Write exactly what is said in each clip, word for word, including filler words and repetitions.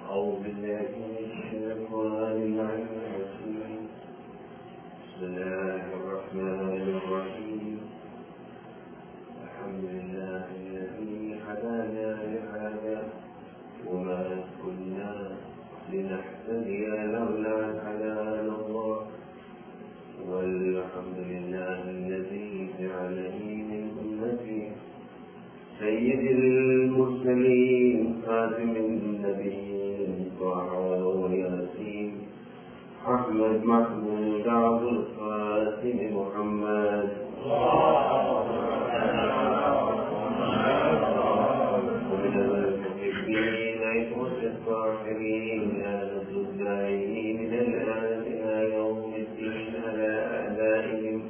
أعوذ بالله من الشيطان الرجيم بسم الله الرحمن الرحيم الحمد لله الذي هدانا لهذا وما كنا لنهتدي لولا أن هدانا الله والحمد لله الذي جعلني من أمتي سيد المرسلين خاتم النبيين طه وياسين أحمد محمود عبد القاسم محمد ومن المحبين عصمة الطاهرين آلة الداعين من الآن إلى يوم الدين على أعدائهم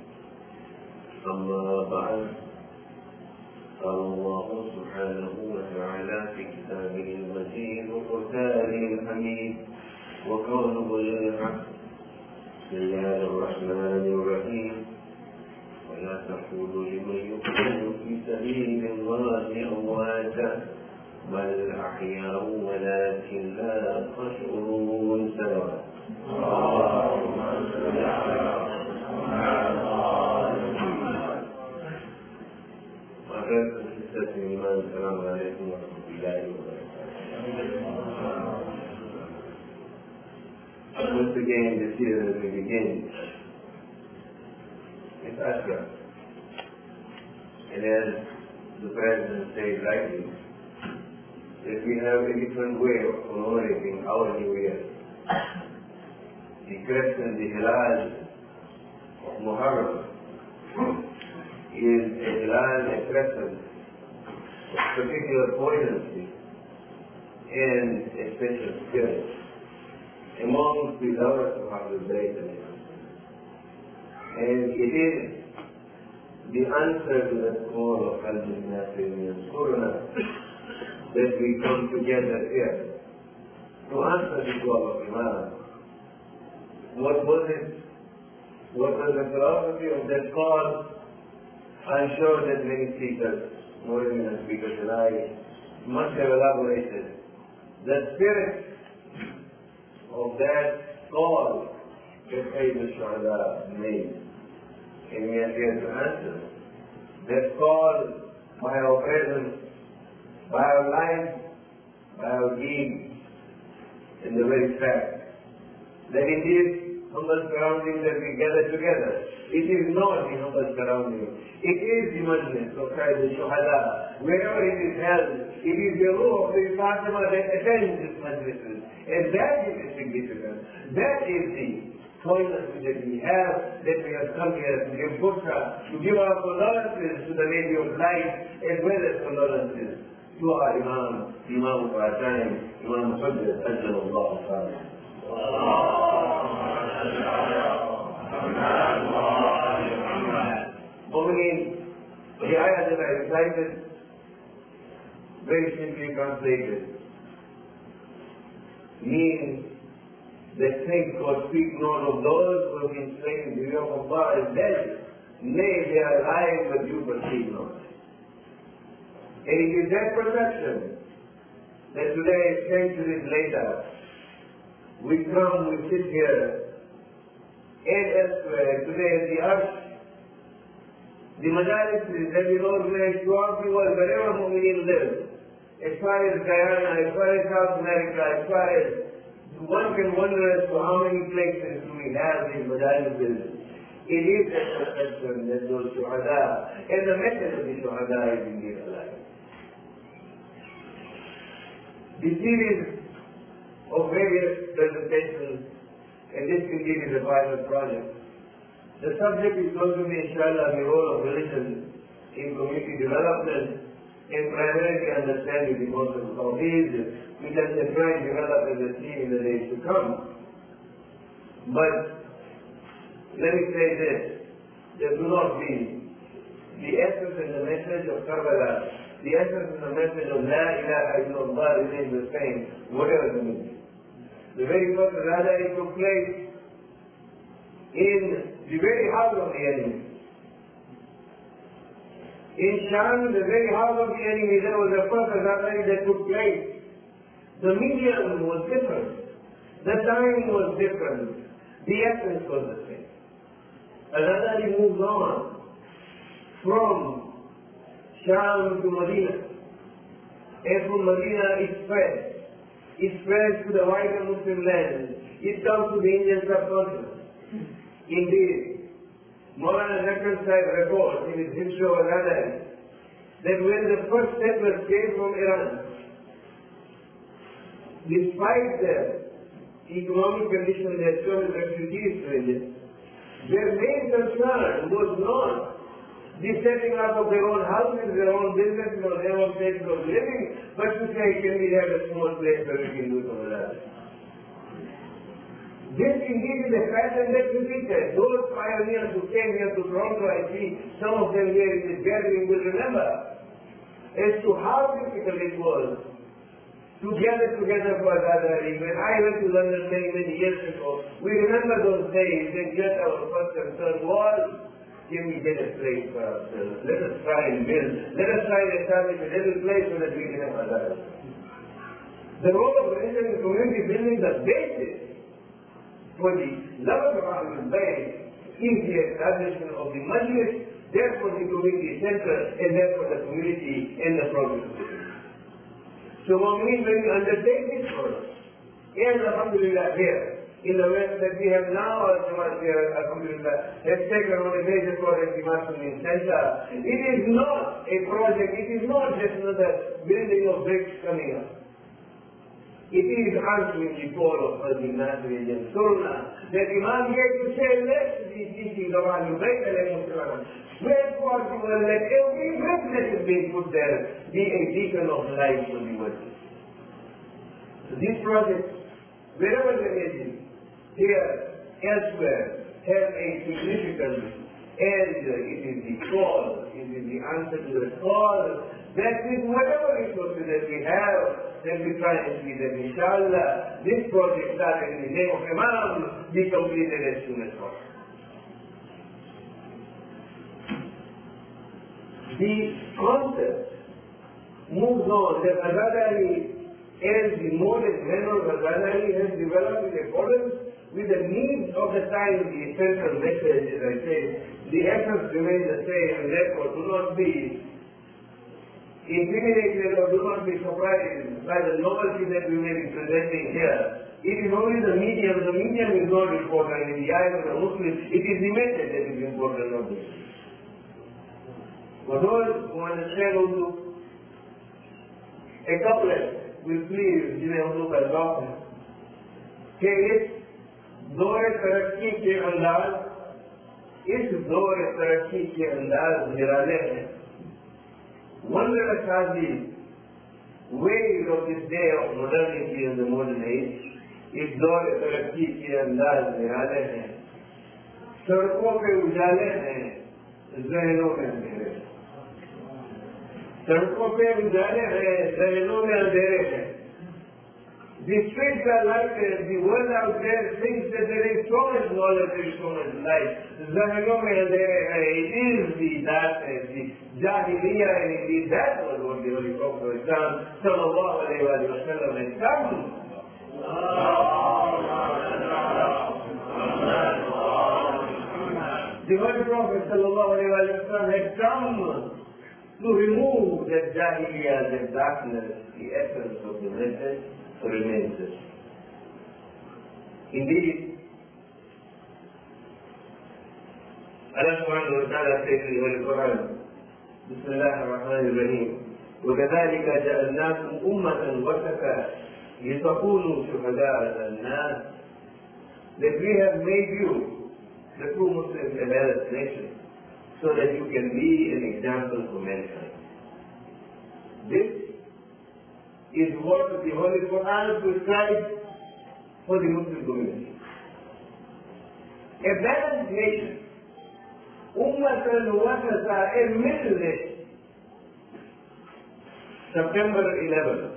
أما بعد قال الله سبحانه وتعالى في كتابه المجيد وقرآنه الحميد وقوله الحق بسم الله الرحمن الرحيم ولا تقولوا لمن يقتل في سبيل الله أمواتا بل أحياء ولكن لا تشعرون سواء اللهم صل على السلام عليكم ورحمة الله وبركاته. Once again, this year as we begin, it's Ashra. And as the President said rightly, that we have a different way of commemorating our New Year. The crescent, the Hilal of Muharram is a Hilal, a crescent of particular poignancy and a special spirit among the lovers of Ahlul Bayt. And it is the answer to the call of Al-Nasir and Surah that we come together here to answer the call of Imam. What was it? What was the philosophy of that call? I'm sure that many speakers, more than speakers than I, must have elaborated. The spirit of that call that Sayyid al-Shuhada made. And we are here to answer. That call by our presence, by our life, by our deeds, and the very fact that it is humble surrounding that we gather together. It is not the humble surrounding. It is the majlis of Sayyid al-Shuhada. Wherever it is held, it is the rule of the Fatima that attends this majlis. And that is the significance. That is the toilet that we have, that we have come here to give Bushra, to give our condolences to the Lady of Light, as well as condolences to our Imam, Imam of our time, Imam Hujjat, Ajjalullah Ta'ala. Mu'mineen, the ayah that I recited, very simply translated, means that saints will speak not of those who have been slain in the way of Allah as dead, nay, they are alive but you perceive not. And it is that perception that today, centuries later, we come, we sit here, and elsewhere, today at the Arsh, the majalises that we organize throughout the world, wherever Mu'mineen live, as far as Guyana, as far as South America, as far as one can wonder as to how many places do we have these majalises. It is that perception that those Shuhada, and the message of the Shuhada is indeed alive. The series of various presentations, and this indeed is a pilot project. The subject is going to be, inshallah, the role of religion in community development and primarily understanding the concept of Tawheed, which I can try and develop as a theme in the days to come. But let me say this, there do not be the essence and the message of Karbala, the essence and the message of La ilaha illallah remains the same, whatever the meaning. The very first Raja it took place in the very heart of the enemy. In Sham, the very heart of the enemy, there was a first Raja that took place. The medium was different. The time was different. The essence was the same. Hazrat Ali moved on from Sham to Medina. And from Medina it spread. It spread to the wider Muslim land. It comes to the Indian subcontinent. Indeed, Maulana Zakir Sahib records in his history of Hazrat Ali that when the first settlers came from Iran, despite the economic conditions that so many refugees to India, their main concern was not the setting up of their own houses, their own businesses, or their own places of living, but to say, can we have a small place where we can do some of that? This indeed is a pattern that repeated. Those pioneers who came here to Toronto, I see some of them here in this gathering will remember as to how difficult it was to gather together for a gathering. When I went to London many, many years ago, we remember those days, and yet our first concern was, can we get a place for ourselves? Let us try and build. Let us try and establish a little place so that we can have a gathering. The role of religion in community building, the basis for the love of Ahlul Bayt is the establishment of the majlis, therefore the community center, and therefore the community and the progress of the community. So what means when you undertake this work, and alhamdulillah here, in the West that we have now, our Jamaat here, alhamdulillah, has taken on a major project, the Masjid Center. It is not a project, it is not just another building of bricks coming up. It is answering the call of Hazrat Nasir and Sunnah that Imam gave to say, let the teachings of Ahlul Bayt alayhi salam, where possible, let every brick that is being put there be a beacon of light for the world. So these projects, wherever they may be, here, elsewhere, have a significance, and it is the call, it is the answer to the call, that with whatever resources that we have, that we try and see that inshallah, this project started in the name of Imam, be completed as soon as possible. The concept moves on that Hazrat Ali, as the mode and manner of Hazrat Ali has developed in accordance with the needs of the time, the essential message, as I say, the essence remains the same, and therefore do not be intimidated or do not be surprised by the novelty that we may be presenting here. It is only the medium. The medium is not important. In the eyes of the Muslim, it is the message that is important, not the medium. For those who understand Urdu, a couplet will please जिन्हें उर्दू का शौक है कि इस दौर तरक्की के अंदाज इस दौर तरक्की के अंदाज निराले हैं. Wondrous are the ways of this day of modernity and the modern age. इस दौर तरक्की के अंदाज निराले हैं. सड़कों पे उजाले हैं, ज़हनों में अंधेरे. सड़कों पे उजाले हैं, ज़हनों में अंधेरे हैं. The streets are lighted, the world out there thinks that there is so much knowledge, there is so much light. ज़हनों में अंधेरे हैं. It is the darkness, the jahiliyyah, and indeed that was what the Holy Prophet of Islam sallallahu alayhi wa sallam has come. The Holy Prophet sallallahu alayhi wa sallam has come to remove that jahiliyyah, that darkness, the essence of the message remains the same. Indeed, Allah subhanahu wa ta'ala says in the Holy Quran, Bismillah ar-Rahman ar-Rahim, وَكَذَلِكَ جَعَلْنَاكُمْ أُمَّةً وَسَطًا لِتَكُونُوا شُهَدَاءَ عَلَى النَّاسِ, that we have made you, the true Muslims, a balanced nation, so that you can be an example for mankind. This is what the Holy Quran prescribes for the Muslim community. A balanced nation, Ummatan Wasata, a middle nation. September eleventh.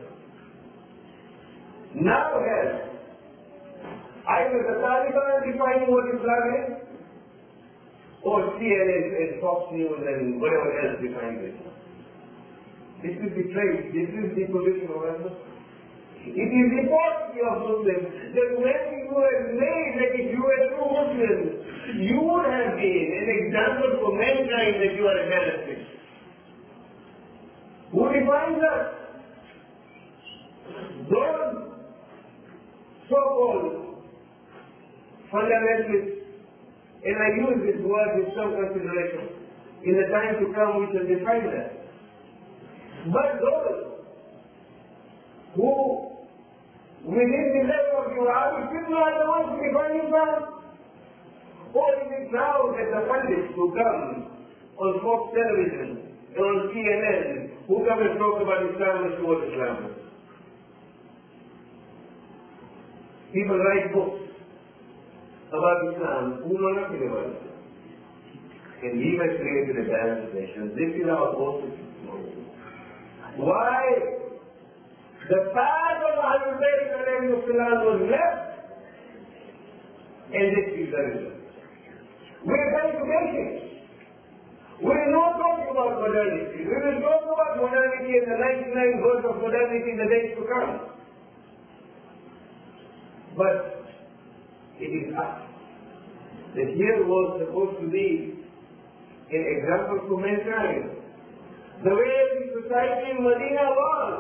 Now has either the Taliban defining what Islam is, or C N N and Fox News and whatever else defines it. This is the trade, this is the position of us. It is important of Muslims that when you were made, that if you were true Muslims, you would have been an example for mankind that you are a benefit. Who defines us? Those so-called fundamentalists, and I use this word with some consideration. In the time to come, we shall define that. But those who, within the level of your army, people are the ones who define Islam. Or is it now that the pundits who come on Fox Television and on C N N, who come and talk about Islam and support Islam? People write books about Islam who know nothing about Islam. And we have created a balanced nation. This is our focus. Why? The path of Ahlul Bayt was left, and this is the result. We are trying to make it. We are not talking about modernity. We will talk about modernity and the ninety-nine goals of modernity in the days to come. But it is us. That here was supposed to be an example for mankind. The way the society in Medina was.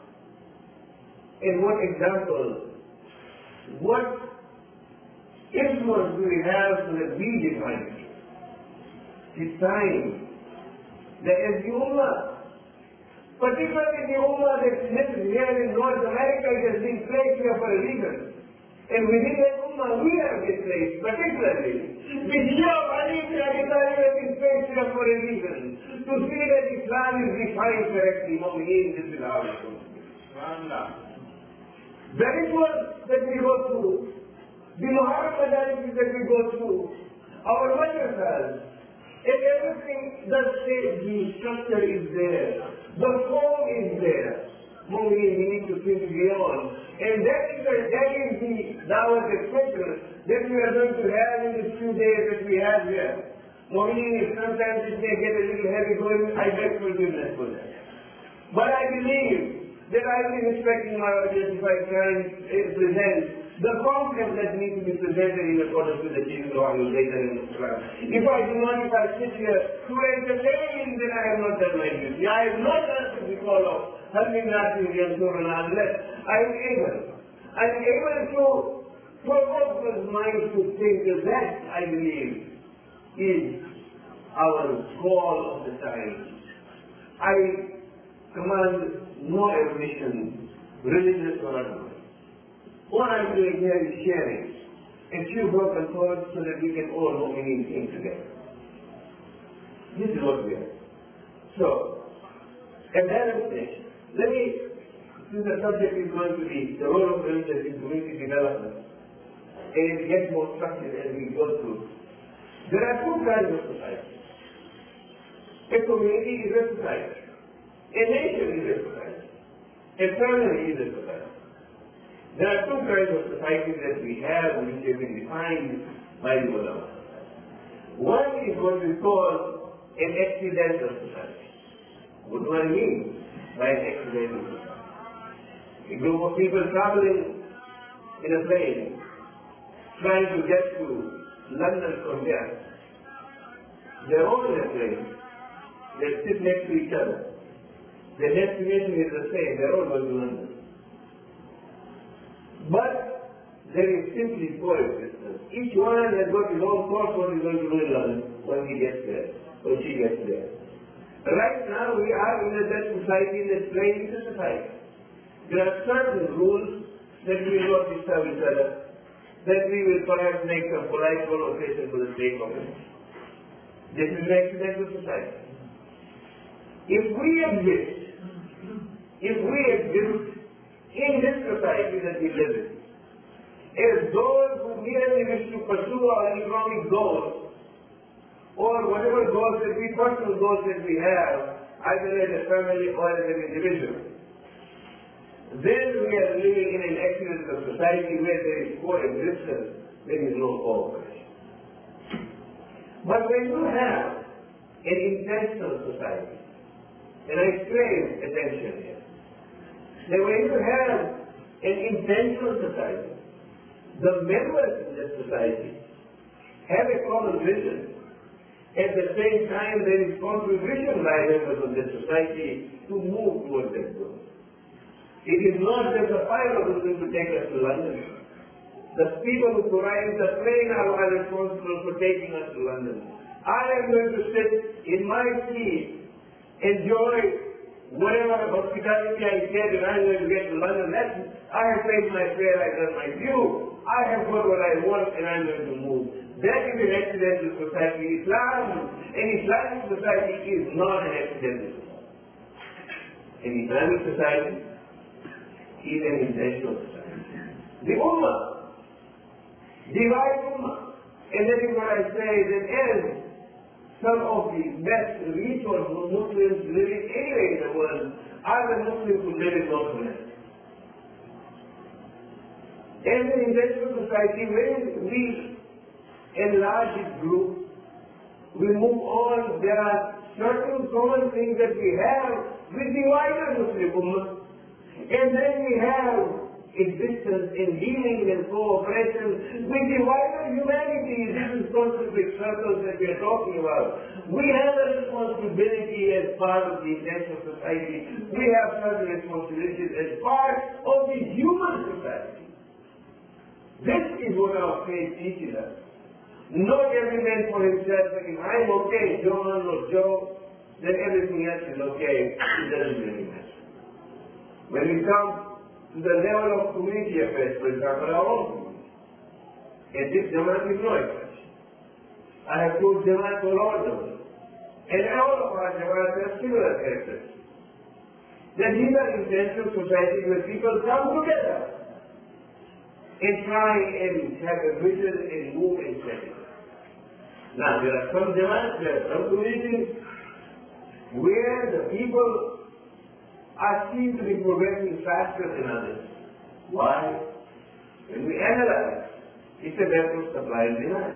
And what example, what influence do we have so that we define it? It's time that as the Ummah, particularly the Ummah that's living here in North America, it has been placed here for a reason. And within that Ummah, we have been placed, particularly. The year of Ali ibn Abi Talib has been placed here for a reason. To see that Islam is defined correctly. Mu'mineen, this is our responsibility. The rituals that we go through, the Muharram modalities that we go through, our madrasas, and everything, the state, the structure is there. The form is there. Mu'mineen, we need to think beyond. And that is the, that is the dawah expression that we are going to have in these few days that we have here. Mu'mineen, if sometimes it may get a little heavy going, I beg forgiveness for that. But I believe that I will be respecting my audience if I can present the content that needs to be presented in accordance with the teachings of Ahlul Bayt and Islam. If I do not, if I sit here to entertain, then I have not done my duty. I have not answered the call of helping Nasir Yansurana unless I am able. I am able to provoke one's mind to think that that, I believe, is our call of the time. I command no ambition, religious or otherwise. What I'm doing here is sharing a few broken thoughts so that we can all Mu'mineen think together. This is what we are. So, a balanced nation. Let me, since the subject is going to be the role of religion in community development, and it gets more structured as we go through, there are two kinds of society. A community is a society. A nation is a society. A family is a society. There are two kinds of societies that we have which have been defined by the ulama. One is what we call an accidental society. What do I mean by an accidental society? A group of people traveling in a plane, trying to get to London from there. They're all in a plane. They sit next to each other. The destination is the same, they're all going to London. But there is simply coexistence. Each one has got his own thoughts what he's going to do in London when he gets there, when she gets there. Right now we are in a that society that plays the society. There are certain rules that we will not disturb each other, that we will perhaps make some polite conversation for the sake of it. This is an accidental society. If we exist, if we exist in this society that we live in, as those who merely wish to pursue our economic goals, or whatever goals that we, personal goals that we have, either as a family or as an individual, then we are living in an accidental society where there is coexistence, there is no cooperation. But when you have an intentional society, and I crave attention here, that when you have an intentional society. The members in this society have a common vision. At the same time, there is contribution by members of the society to move towards that goal. It is not just the pilot who is going to take us to London. The people who provide the plane are responsible for taking us to London. I am going to sit in my seat, enjoy whatever hospitality I get, and I'm going to get to London. That's, I have paid my fare, I've done my due. I have got what I want, and I'm going to move. That is an accidental society. Islam, an Islamic society is not an accidental society. An Islamic society is an intentional society. The Ummah, divide Ummah. And that is what I say, that as some of the best resource Muslims living anywhere in the world are the Muslims who live in North America. As an intentional society, when we enlarge this group, we move on, there are certain common things that we have with the wider Muslim Ummah. And then we have existence in healing and cooperation with the wider humanity. This is concentric circles that we are talking about. We have a responsibility as part of the intentional society. We have certain responsibilities as part of the human society. This is what our faith teaches us. Not every man for himself, like if I'm okay, John or Joe, then everything else is okay. It doesn't really matter. When we come to the level of community affairs, for example, our own community, and this Jamaat is no exception. I have told Jamaat all over the world, and all of our Jamaat have similar characteristics. That these are intentional societies where people come together and try and have a vision and move and set it. Now, there are some Jamaats, there are some communities where the people are seen to be progressing faster than others. Why? When we analyze, it's a matter of supply and demand.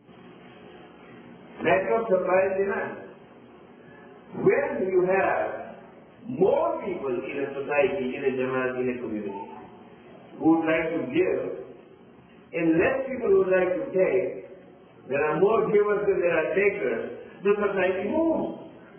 Matter of supply and demand. When you have more people in a society, in a Jamaat, in a community, who would like to give, and less people who would like to take, there are more givers than there are takers, the society moves.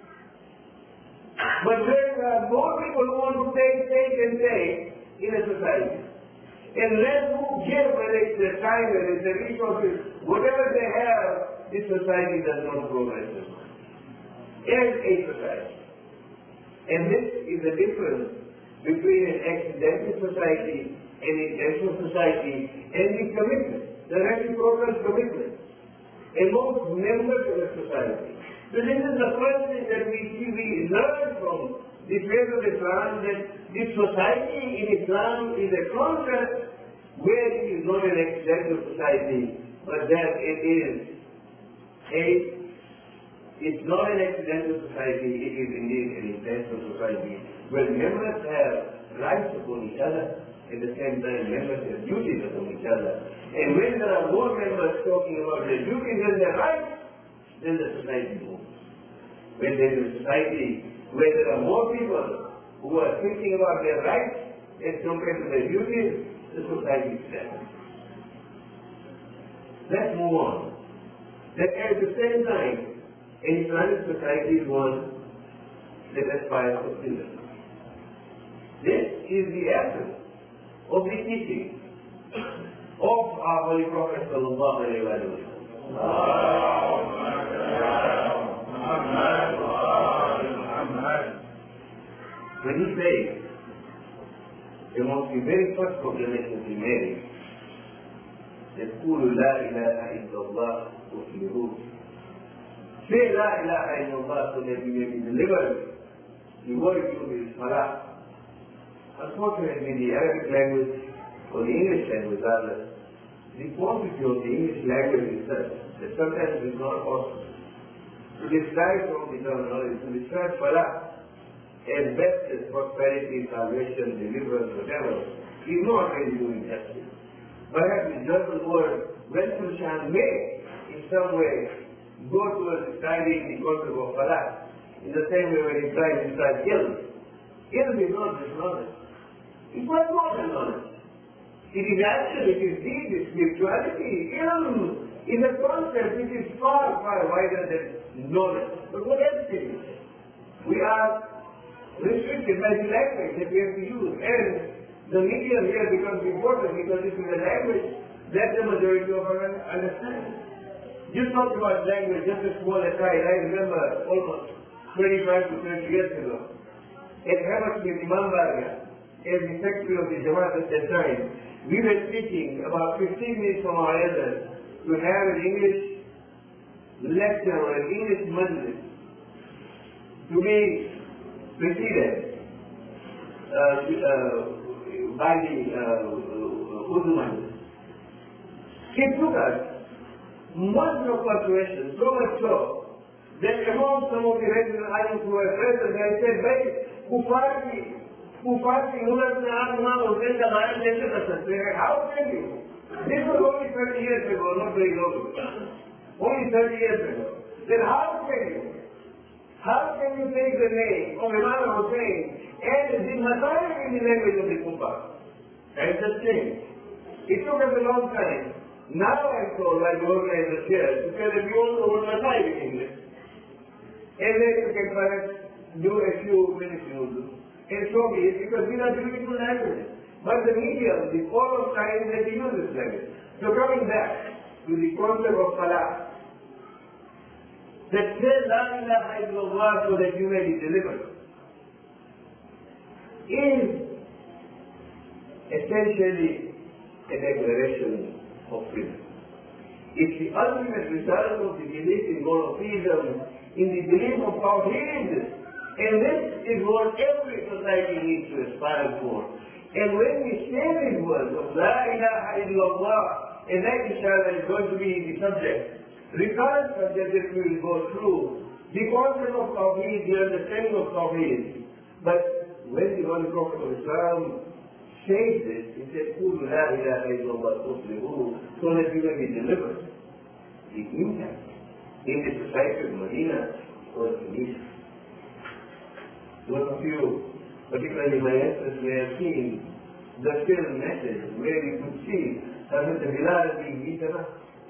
But there are more people who want to take, take, and take in a society. And less who give, whether it's their time, whether it's their resources, whatever they have, this society does not progress as a society. And this is the difference between an accidental society and an intentional society and the commitment, the reciprocal commitment amongst members of the society. So this is the first thing that we see, we learn from the faith of Islam, that this society in Islam is a concept where it is not an accidental society, but that it is a, it's not an accidental society, it is indeed an intentional society, where members have rights upon each other, at the same time members have duties upon each other. And when there are more members talking about their duties and their rights, then the society moves. When there is a society where there are more people who are thinking about their rights as compared to their duties, the society stands. Let's move on. That at the same time, an Islamic society is one that aspires for freedom. This is the essence of the teaching of our Holy Prophet sallallahu alaihi wasallam. When he says, amongst the very first proclamations he made, that قولوا لا إله إلا الله تفلحون. Say La ilaha illallah so that you may be delivered. The word used is salah. Unfortunately, the Arabic language or the English language rather, the quantity of the English language is such that sometimes it is not possible to describe from the terminology, to describe salah as best as prosperity, salvation, deliverance, whatever, is not really doing justice. Perhaps the German word Weltanschauung may, in some way, go towards describing the concept of salah, in the same way when he tries to describe ilm. Ilm is not just knowledge. It's quite more than knowledge. It is action, it is deed, it is spirituality. Ilm is a concept which is far, far wider than knowledge. But what else can you say? We are restricted by the language that we have to use. And the medium here becomes important because this is a language that the majority of us understand. You talk about language just as small aside. I remember almost twenty-five to thirty years ago, at Hammersmith, Imam Barga, as the secretary of the Jamaat at that time, we were speaking about fifteen minutes from our elders to have an English lecture or an English majlis to be preceded uh, uh, by the uh, Urdu majlis. It took us much of persuasion, so much so, that among some of the regular items who were present, I said, "Bhai, kufar ki, kufar ki ulat mein aap imam Hussain ka bayan kaise kar sakte hain? How can you?" This was only thirty years ago, not very long ago. Only thirty years ago. Then how can you? How can you take the name of Imam Hussain and the Masail in the language of the Kufar? That is the thing. It took us a long time. Now I'm told by the organizer here to say that we all know what Masail in English. And then you can perhaps do a few minutes in Urdu. And so be it, because these are beautiful languages. But the medium, the core of science, that we use this language. So coming back to the concept of Salah, that say La ilaha illallah so that you may be delivered, is essentially a declaration of freedom. It's the ultimate result of the belief in monotheism, in the belief of Tawheed. And this is what every society needs to aspire for. And when we say these words of La ilaha illallah, and that inshallah is going to be the subject, recurrent subject that we will go through, the concept of Tawheed, the understanding of Tawheed. But when the Holy Prophet of Islam says this, he said, "Qul la ilaha illallah tuflihu," so that you may be delivered. It means that in the society of Medina or Tunisia. Those of you, particularly my ancestors, may have seen the film message where you could see Hazrat Bilal being beaten up.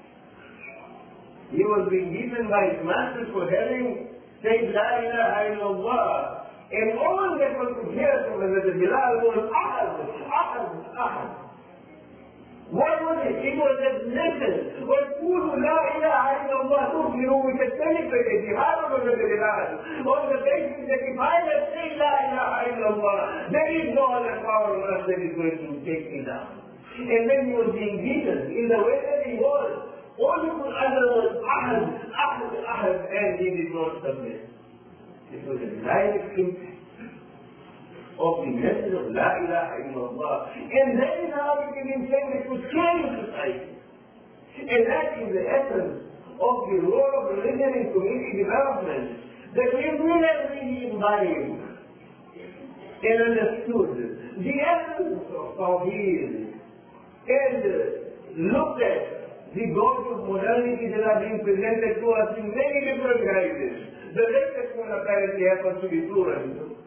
He was being beaten by his master for having said La ilaha illallah. And all that one could hear from Hazrat Bilal was Ahad, Ahad, Ahad. What was it? It was a message. وَالْقُولُ لَا إِلَهَ إِلَّا اللَّهُ تُؤْمِنُوا which has penetrated the heart of Hazrat Bilal on the basis that if I have said La ilaha illallah, there is no other power on earth that is going to take me down. And then he was being beaten in the way that he was. All he could utter was Ahad, Ahad, Ahad, and he did not submit. It was a direct impact of the message of La ilaha illallah. And that is how it can intend to change society. And that is the essence of the role of religion in community development. That if we have really imbibed and understood the essence of Tawheed and looked at the goals of modernity that are being presented to us in many different guises. The latest one apparently happens to be pluralism.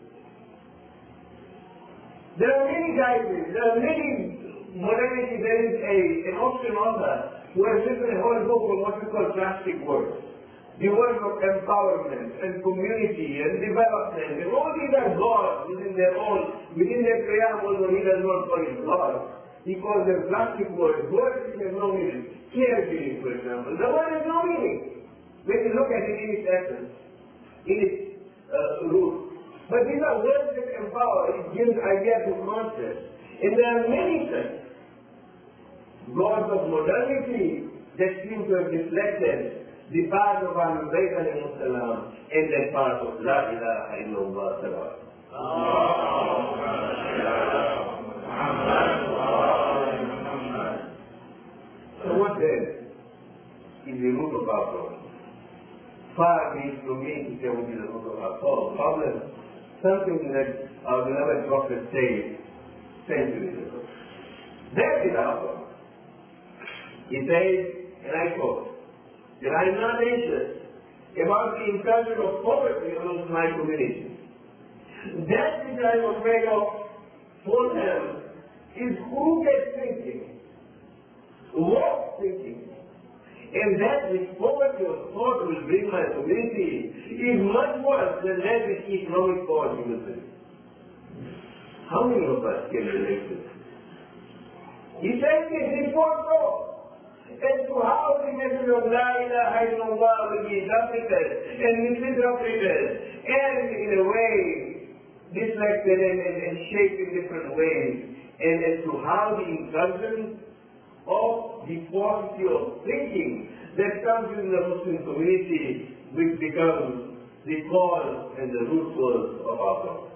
There are many guises, there are many modernity. There is a, an Austrian author who has written a whole book on what we call plastic words. The words of empowerment and community and development. And all these are gods within their own, within their Qiyam, although he does not call it God. He calls them plastic words, words which have no meaning. Caregiving, for example. The word has no meaning when you look at it in its essence, in its uh, root. But these are words that empower, it gives idea to concepts. And there are many such gods of modernity that seem to have reflected the path of Ahlul Bayt alayhi salam and the path of La ilaha illallah salam. So what then is the root of our problem? Far be it from me to say what is the root of our problem. Something that our beloved Prophet said centuries ago. That is our problem. He says, and I quote, that I am not anxious about the incursion of poverty amongst my community. That which I am afraid of for them is who gets thinking, what's thinking. And that which poverty of thought will bring my community is much worse than that which economic poverty will bring. How many of us can relate to this? He says this report so as to how the message of La ilaha illallah will be interpreted and misinterpreted and in a way deflected and, and, and shaped in different ways, and as to how the incursion of the paucity of thinking that comes in the Muslim community which becomes the cause and the root cause of our problem.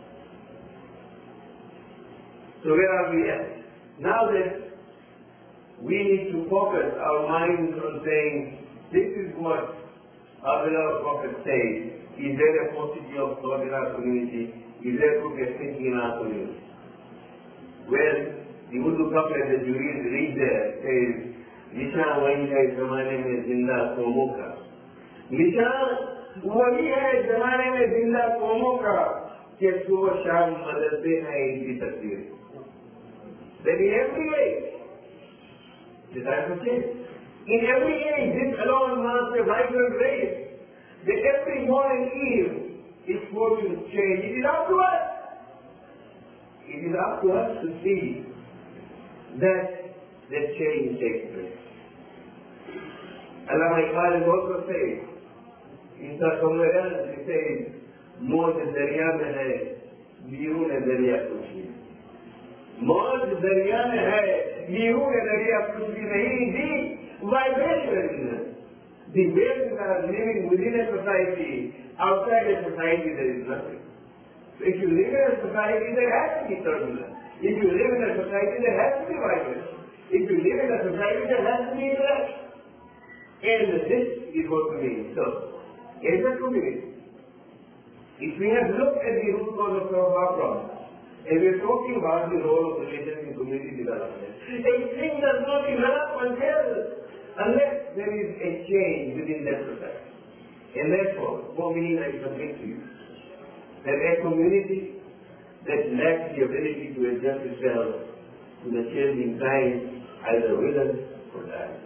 So where are we at? Now that we need to focus our minds on saying, this is what our beloved Prophet says. Is there a paucity of thought in our community? Is there crooked thinking in our community? Well, the Urdu couplet that you read, read there says, निशान वही है जमाने में जिंदा कौमों का. निशान वही है जमाने में जिंदा कौमों का कि सुबह शाम बदलते हैं इनकी तस्वीर. That in every age, the time of change, in every age, this alone marks a vibrant race. That every morning eve is fortune change. It is up to us. It is up to us to see that the change takes place. Allama Iqbal also says, in somewhere else he says, मौज दरिया में है, बीरून दरिया कुछ भी. मौज दरिया में है, बीरून दरिया कुछ भी नहीं. The vibration, the waves are living within a society, outside a society there is nothing. So if you live in a society, there has to be turbulence. If you live in a society, there has to be vibration. If you live in a society, there has to be interaction. And this is what we mean. So, as a community, if we have looked at the root cause of some of our problems, and we are talking about the role of religion in community development, a thing does not develop until, unless there is a change within that society. And therefore, what we need, I submit to you, that a community that lacks the ability to adjust itself to the changing times, either willing or die.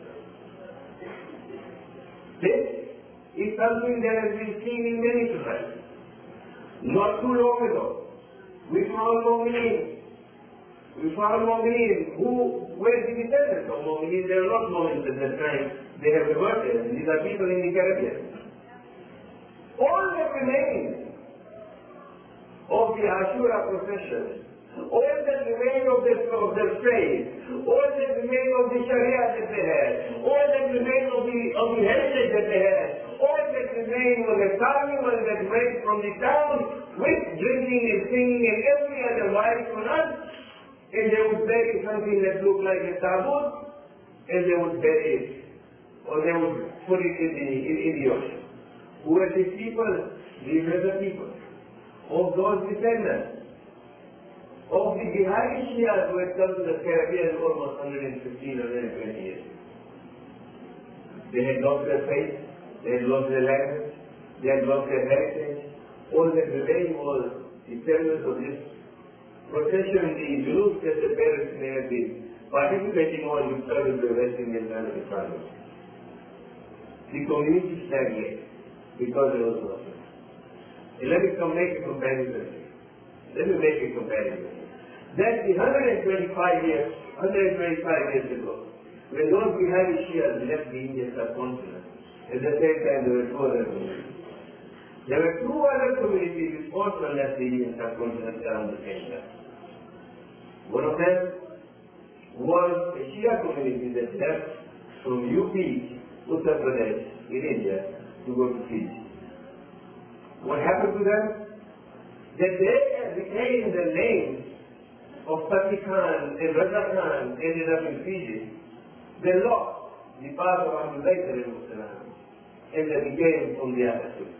This is something that has been seen in many societies. Not too long ago, we found Mu'mineen. We found Mu'mineen who were the descendants of Mu'mineen. They are not Mu'mineen at that time. They have reverted. These are people in the Caribbean. All that remains of the Ashura procession, all that remained of their, of their faith, all that remained of the Sharia that they had, all that remained of the, of the heritage that they had, all that remained was a carnival that went from the town with drinking and singing and every other vice on us, and they would bury something that looked like a tabut, and they would bury it, or they would put it in the, in, in the ocean. Who are these people? These are the people of those descendants of the Bihari Shias who had come to the Caribbean almost one hundred fifteen or one hundred twenty years ago. They had lost their faith, they had lost their language, they had lost their heritage. All that remained was the semblance of this procession, the Julus that the parents may have been participating on with service the West Indian kind of economy. The community stagnated because there was no faith. And let me come make a comparison. Let me make a comparison. That the one hundred twenty-five years, one hundred twenty-five years ago, when those Bihari Shias left the Indian subcontinent, at the same time there were two other communities. There were two other communities which also left the Indian subcontinent around the same time. One of them was a Shia community that left from U P, Uttar Pradesh, in India, to go to Fiji. What happened to them? That they retained the names of Sati Khan and Raja Khan ended up in Fiji. They lost the path of Ahmadiyya and they became from the other two.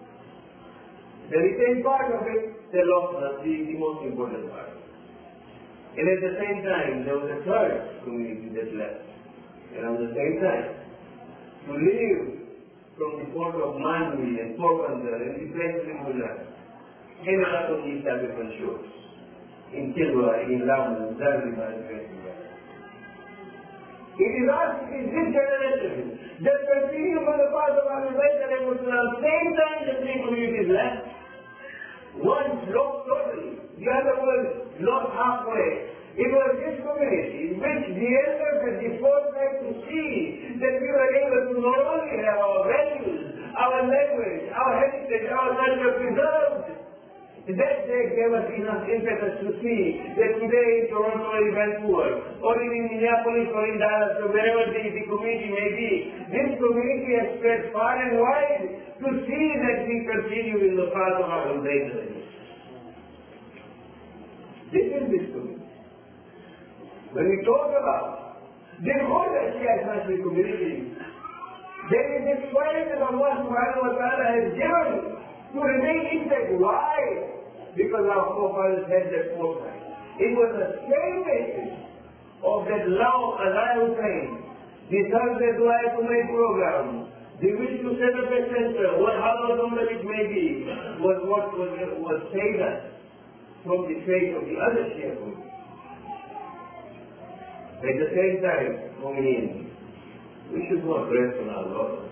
They retained part of it, they lost the, the most important part. And at the same time, there was a third community that left. Around the same time, to live from the port of Mandvi and Porbandar and the places in Gujarat, ended up on the East African shores. in Kilwa, in London, Zanzibar, and Festival. It is us, it is this generation that continue for the path of our Bayt and Muslim. Same time the three communities left. One lost totally, the other was lost halfway. It was this community in which the elders had the foresight to see that we were able to not only have our values, our language, our heritage, our culture preserved. That they gave us enough impetus to see that today in Toronto or in Vancouver, or in Minneapolis or in Dallas, or wherever the, the community may be, this community has spread far and wide to see that we continue in the path of our Bayt. This is this community. When we talk about the whole Asia-Pacific community, there is a choice that Allah subhanahu wa ta'ala has given to remain intact. Why? Because our forefathers had that foresight. It was the same basis of that love, Azhar Hussain, the Thursday Dua Kumail program, the wish to set up a center, what however number it may be, was what was, was saved us from the fate of the other Shia community. At the same time, Mu'mineen, we should not rest on our laurels.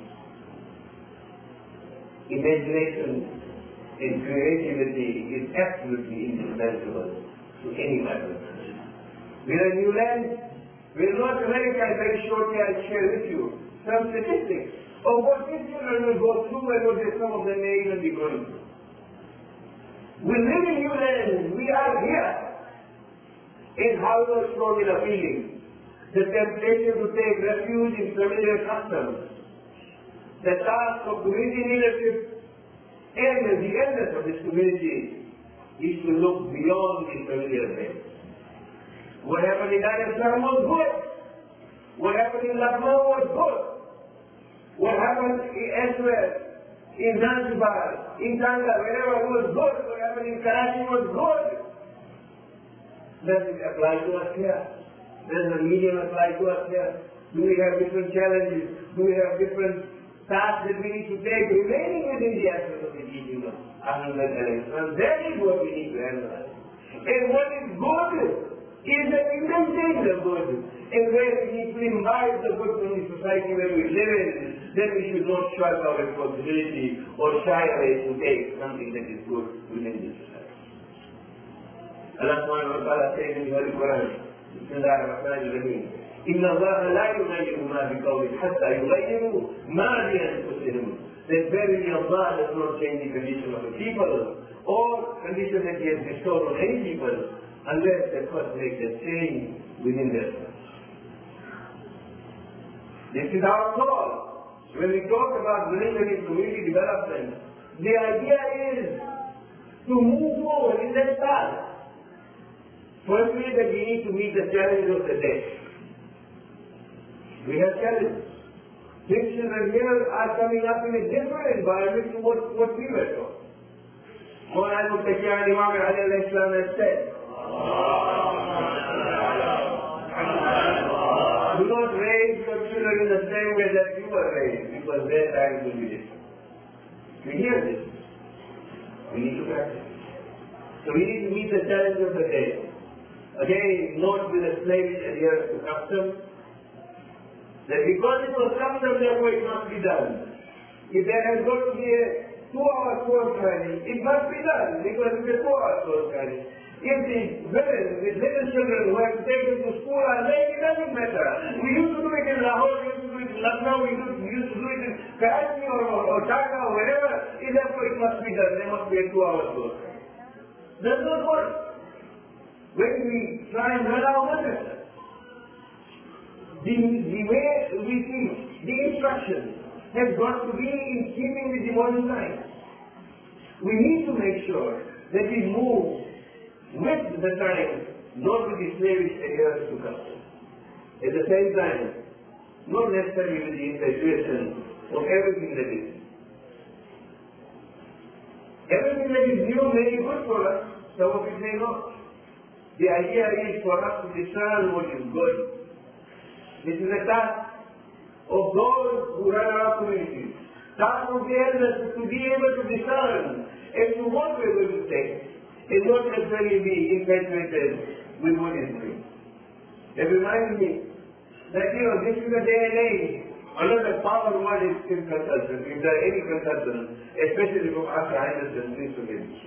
Imagination and creativity is absolutely indispensable to any matter. We are in New Land, we are North America, and very shortly I'll share with you some statistics of what these children will go through and what some of them may even be going through. We live in New Land, we are here in however strong in a feeling, the temptation to take refuge in familiar customs, the task of community leadership and the elders of this community is to look beyond the familiar things. What happened in Rajasthan was good. What happened in Lucknow was good. What happened elsewhere, in Zanzibar, in Tanga, wherever it was good. What happened in Karachi was good. Does it apply to us here? Does the medium apply to us here? Do we have different challenges? Do we have different tasks that we need to take remaining within the aspect of the teaching of Ahmad al-Islam? That is what we need to analyze. And what is good is that we maintain the good. And where we need to imbibe the good from the society where we live in, then we should not shirk our responsibility or shy away to take something that is good within the society. Allah subhanahu wa ta'ala says in the Holy Quran, Bismillah ar-Rahman ar-Rahim, إِنَّ اللَّهَ لَا يُغَيِّرُ مَا بِقَوْمٍ حَتَّى يُغَيِّرُوا مَا بِأَنفُسِهِمْ. That verily Allah does not change the condition of the people or condition that He has bestowed on any people unless they first make that change within themselves. This is our call. When we talk about military community development, the idea is to move forward in that path. Firstly, that we need to meet the challenge of the day. We have challenges. These children here are coming up in a different environment to what, what we were taught. Mawlana Muttaqiyya Imam Ali alayhi salam has said, do not raise your children in the same way that you were raised, because their time will be different. We hear this. We need to practice. So we need to meet the challenge of the day. Again, not with a slavish adherence to custom, that because it was custom, therefore it must be done. If there has got to be a two-hour course training, it must be done, because it's a two-hour course training. If the women with little children who have to take them to school are late, it doesn't matter. We used to do it in Lahore, we used to do it in Lucknow, we used to, we used to do it in Karachi or, or, or Dhaka or wherever, therefore it must be done. There must be a two-hour course. Does not work. When we try and run our business, the, the way we teach, the instruction has got to be in keeping with the modern times. We need to make sure that we move with the times, not with the slavish adherence to custom. At the same time, not necessarily with the infatuation of everything that is. Everything that is new may be good for us, some of it may not. The idea is for us to discern what is good. This is a task of those who run our communities. Task of the elders is to be able to discern as to what we are going to take. It won't necessarily be infatuated with what is doing. It reminds me that, you know, this is a day and age. Another power word is in consultant. If there are any consultants, especially from Asha Anderson, please forgive me.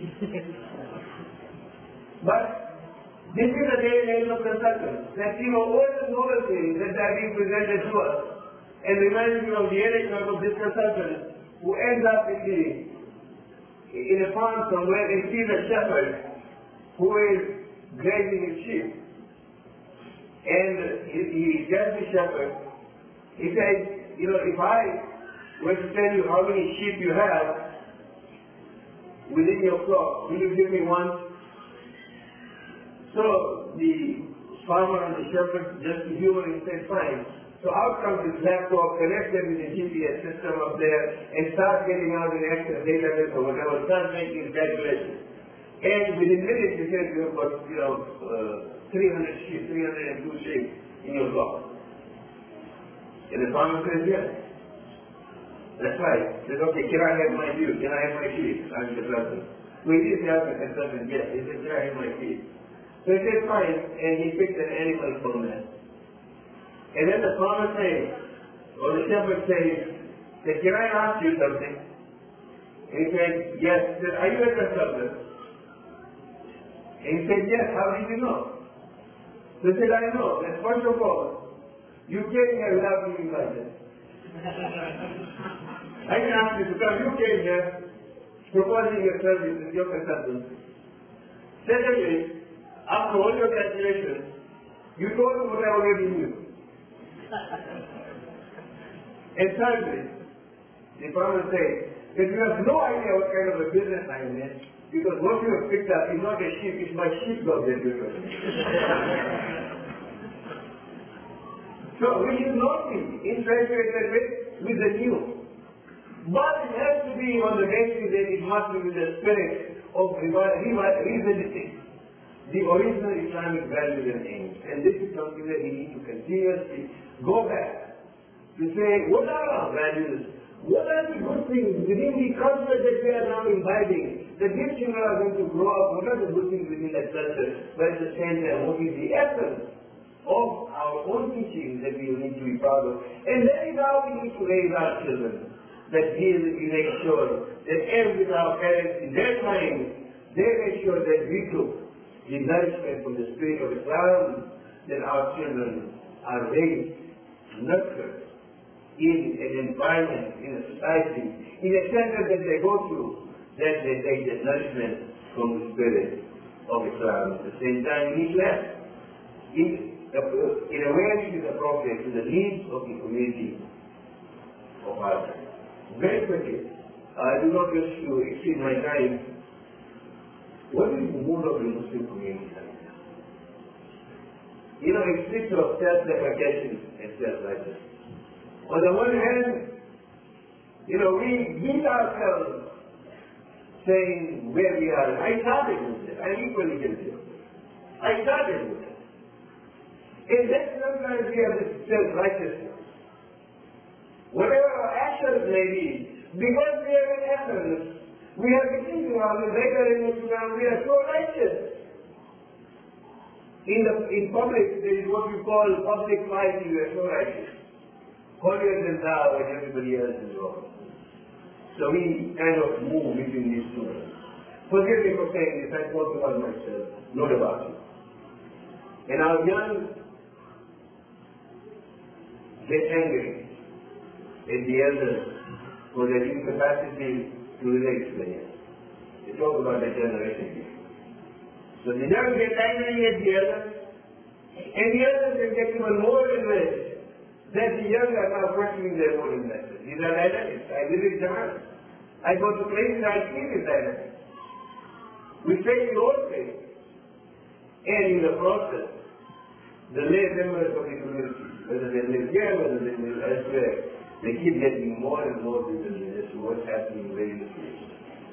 But this is a day and age of consultants. That, you know, all the noble things that are being presented to us and reminds me of the anecdote of this consultant who ends up in the in a farm somewhere and sees a shepherd who is grazing his sheep. And he, he tells the shepherd, he says, you know, if I were to tell you how many sheep you have within your flock, will you give me one? So the farmer and the shepherd just humor him said, fine. So out comes his laptop, connects them with the G P S system up there, and starts getting out an extra database or whatever, starts making calculations. And within minutes, he says, you have got, you know, uh, three hundred sheep, three hundred two sheep in your flock. And the farmer says, yes. That's right. He says, okay, can I have my sheep? Can I have my sheep? I'm the person. So he did have the consultant, yes. He said, can I have my sheep? So he said, fine, and he picked an animal from that. And then the farmer says, or the shepherd says, said, can I ask you something? And he said, yes. He said, are you a consultant? And he said, yes. How did you know? So he said, I know that first of all, you came here without being invited. I can ask you to come. You came here proposing your service with your consultant. Secondly, after all your calculations, you told me what I already knew. And thirdly, the farmer says that you have no idea what kind of a business I am in, because what you have picked up is not a sheep, it's my sheepdog that you're talking. So we should not be infatuated with, with the new. But it has to be on the basis that it must be with the spirit of revisiting the original Islamic values and aims. And this is something that we need to continuously go back to say, what are our values? What are the good things within the culture that we are now imbibing? That these children are going to grow up, what are the good things within that culture? But at the same time, what is the essence of our own teachings that we need to be proud of? And that is how we need to raise our children. That we make sure that as with our parents in their time, they make sure that we took the nourishment from the spirit of Islam, that our children are raised, nurtured in an environment, in a society, in a center that they go to, that they take the nourishment from the spirit of Islam. At the same time, we need less. In, in a way which is appropriate to the needs of the community of our time. Very quickly, I do not wish to exceed my time. What is the mood of the Muslim community right now? You know, it's speaks of self-deprecation and self-righteousness. On the one hand, you know, we beat ourselves saying where we are. I started with it. I'm equally guilty of it. I started with it. And then sometimes we have this self-righteousness. Whatever our actions may be, because we are in essence, we have been thinking of the regular in Islam, we are so righteous. In the in public, there is what we call public piety, we are so righteous. Holier than thou and everybody else is wrong. So we kind of move between these two. Forgive me for saying this, I thought about myself, not about you. And our young get angry at the elders for their incapacity to relate to them. They talk about the generation here. So the young get angry at the elders, and the elders can get even more enraged that the young are now questioning their own message. These are dynamics. I live in Japan. I go to places, I see these dynamics. We face the old things. And in the process, the lay members of the community, whether they live here, whether they live elsewhere, they keep getting more and more vigilant as to what's happening in various places.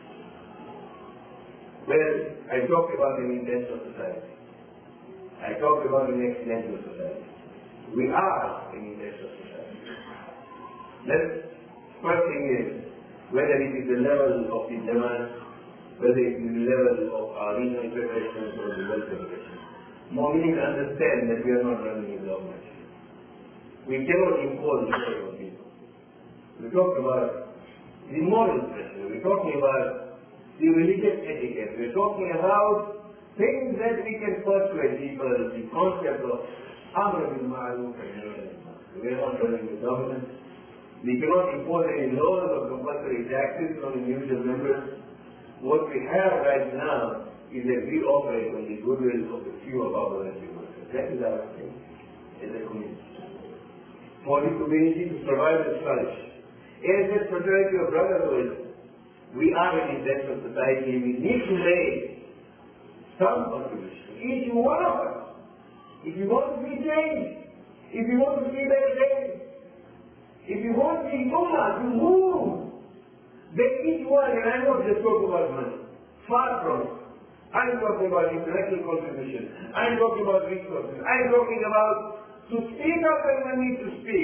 Well, I talk about an intentional society. I talk about an accidental society. We are an intentional society. The first thing is whether it is the level of the Jamaat whether it's in the level of our regional federations or the world federation. Mominis understand that we are not running in government. We cannot impose the will on people. We talk about the moral pressure. We're talking about the religious etiquette. We're talking about things that we can persuade people, the concept of Amr bil Ma'ruf and Nahy anil Munkar. We are not running the government. We cannot impose any laws or compulsory taxes on individual members. What we have right now is that we operate on the goodwill of the few of our volunteer workers. That is our thing as a community. For the community to survive and flourish. As a fraternity of brotherhood, we are an intentional society. We need to make some contribution. Each one of us. If you want to see change, if you want to see better days, if you want the Ummah to move, then each one, and I'm not just talking about money, far from it. I'm talking about intellectual contribution. I'm talking about resources. I'm talking about to speak up when we need to speak.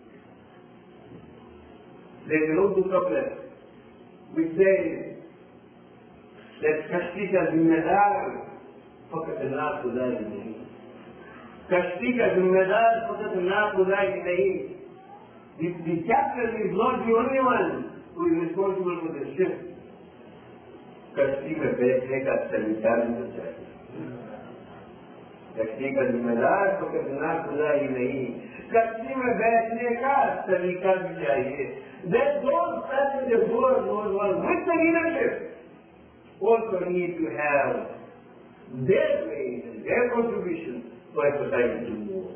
There is an Urdu couplet which says that kashti ka zimmedar fakat na khudai nahi. Kashti ka zimmedar fakat na khudai nahi. The, the captain is not the only one who is responsible for the ship. कश्ती में बैठने का तरीका भी चाहिए. कश्ती का जिम्मेदार तो कितना खुदा ही नहीं, कश्ती में बैठने का तरीका भी चाहिए. Then those passengers who are those ones with the leadership also need to have their ways and their contributions for a society to move.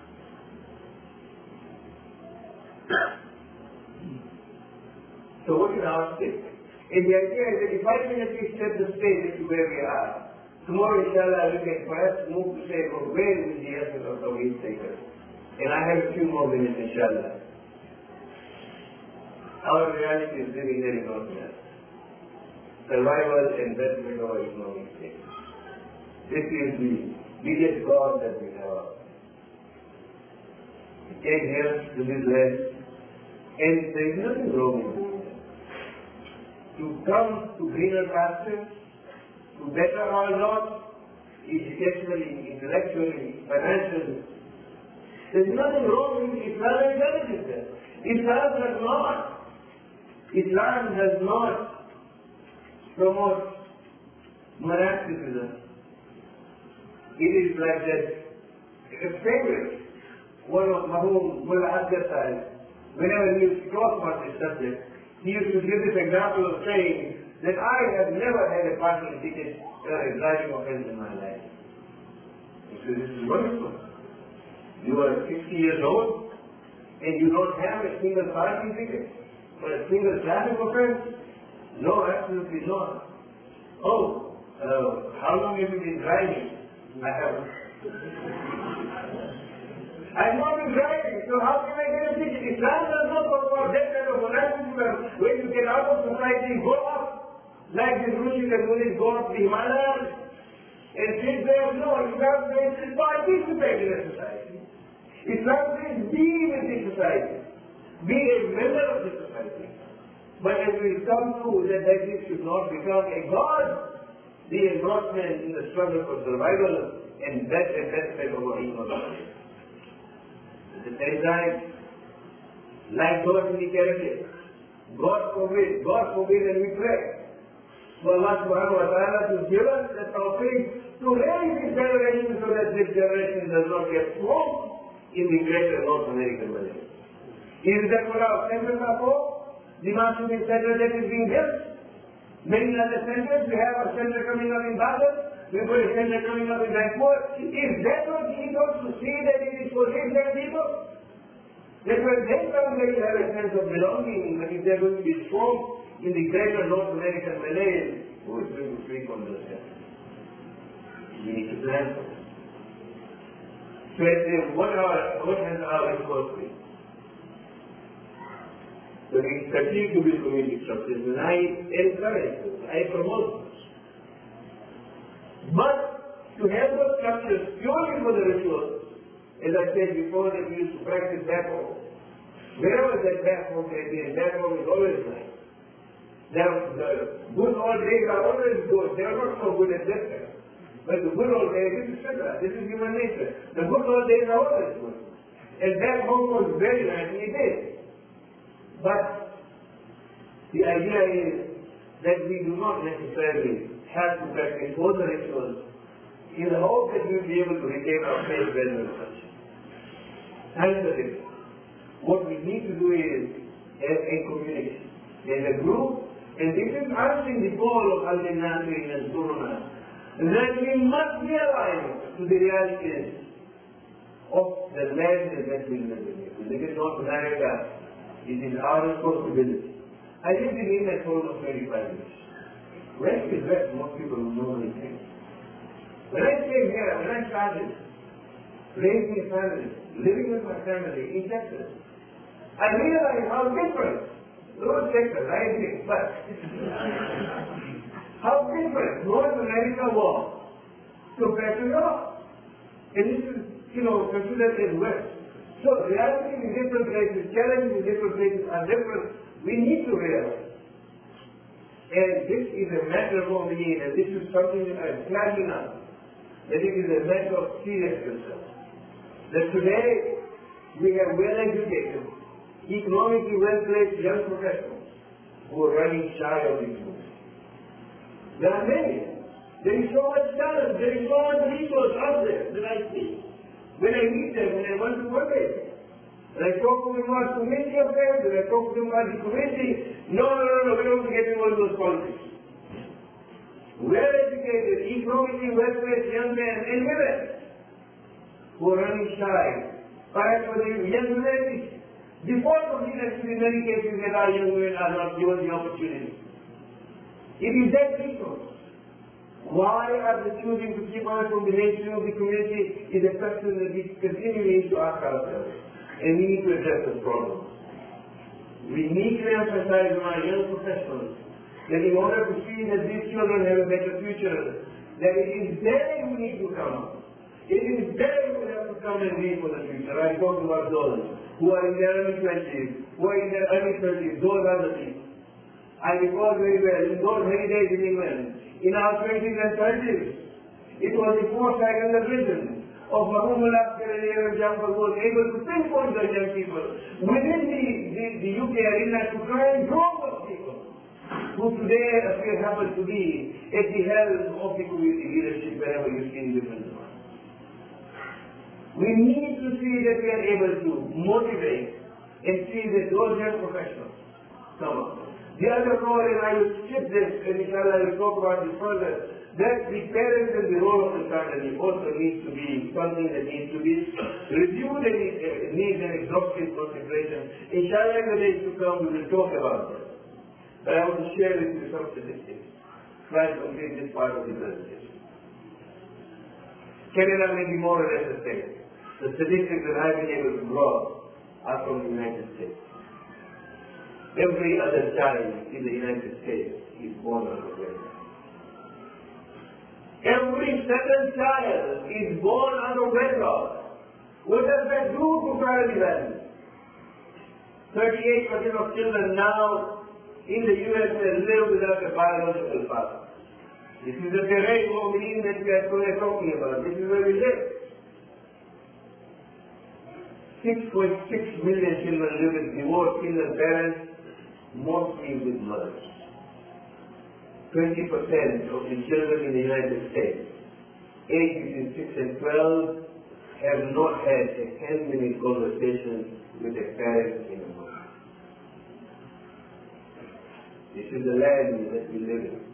So what is our stake? And the idea is that if I can at least set the stage to where we are, tomorrow inshallah we can perhaps move to say, well, where is the essence of Tawheed taken? And I have a few more minutes inshallah. Our reality is very, very normal. Survival and betterment of our economic state. This is the biggest God that we have. We came here to this land, and there is nothing wrong with it. To come to greener pastures, to better our lot, educationally, intellectually, financially. There is nothing wrong with Islam and benefits. Islam does not. Islam does not promote monasticism. It is like that. A favorite, one of Mahmoud Mullah Asghar Sahib, whenever he used to talk about this subject, he used to give this example of saying that I have never had a parking ticket or a driving offense in my life. He said, this is wonderful. You are sixty years old and you don't have a single parking ticket or a single traffic offense? No, absolutely not. Oh, uh, how long have you been driving? I haven't. I've not been driving, so how can I get a ticket? Islam does not talk about that kind of monasticism. When you get out of society, go up, like the Russian and Munis go up the Himalayas, and sit there. No, Islam says, participate in a society. Islam says, be with the society. Be a member of the society. But as we come to that, that this should not become a God, the engrossment in the struggle for survival and that and benefit of our economy. At the same time, like those in the Caribbean, God forbid, God forbid, and we pray for Allah subhanahu wa ta'ala to give us the tawfiq to raise this generation so that this generation does not get swamped in the greater North American Malay. Is that what our centers are for? The Masuddin Center that is being built. Many other centers, we have a center coming up in Badr, we put a center coming up in Raipur. Is that what he wants to see that it is for his young people? That when they come, they will have a sense of belonging, but if they are going to be strong in the greater North American Malays, who is going to speak on those centers? We need to plan for that. So I say, what, are, what has our resource been? So we continue to build community structures, and I encourage this, I promote this. But to have those structures purely for the ritual, as I said before, that we used to practice back home. Wherever that back home may be, and back home is always nice. The, the good old days are always good. They are not so good at this time. But the good old days, this is sugar. This is human nature. The good old days are always good. And that home was very nice, and it is. But the idea is that we do not necessarily have to practice all the rituals in the hope that we will be able to retain our faith value and such. And the ritual. What we need to do is as a community, as a group, and this is answering the call of Al-Nasrin and Suruna, that we must be alive to the realities of the land that we live in. We live in North America. It is our responsibility. I lived in India for almost twenty-five years. West is west, most people know these things. When I came here, when I started raising a family, living with my family in Texas, I realized how different those Texas, I agree, but how different North America was compared to Europe. And this is, you know, considered as West. So realities in different places, challenges in different places are different. We need to realize. And this is a matter for me, and this is something that I'm glad enough, that it is a matter of serious concern. That today we have well-educated, economically well-placed young professionals who are running shy of these moves. There are many. There is so much talent, there is so much resource out there that I see. When I meet them, when I want to work with them, when I talk to them about community affairs, when I talk to them about the community, no, no, no, no, we don't get involved in those politics. Well-educated, economically well-placed young men and women who are running shy, perhaps for the young women, before complete actually in many cases that our young women are not given the opportunity. It is that resource. Why are they choosing to keep on from the mainstream of the community is a question that we continue need to ask ourselves. And we need to address this problem. We need to emphasize on our young professionals that in order to see that these children have a better future, that it is they who need to come up. It is they who have to come and lead for the future. I talk about those who are in their early twenties, who are in their early thirties, those are the people. I recall very well, in those many days in England, in our twenties and thirties, it was the foresight and the vision of Mahmoudullah and Jafar who was able to pinpoint the young people within the, the, the U K arena to try and grow those people who today appear happen to be at the helm of the community leadership wherever you see in different world. We need to see that we are able to motivate and see that those young professionals come up. The other role, and I will skip this, and inshallah I will talk about it further, that the parents and the role of the family also needs to be something that needs to be reviewed and it needs an exhaustive consideration. Inshallah in the days to come we will talk about that. But I want to share with you some statistics. Try to complete this part of the presentation. Canada may be more or less the same. The statistics that I've been able to draw are from the United States. Every other child in the United States is born out of wedlock. Every second child is born out of wedlock. What does that do to family values? thirty-eight percent of children now in the U S A live without a biological father. This is the terrain of meaning that we are talking about. This is where we live. six point six million children live with divorced single parents, mostly with mothers. twenty percent of the children in the United States, aged between six and twelve, have not had a ten-minute conversation with a parent in a month. This is the land that we live in.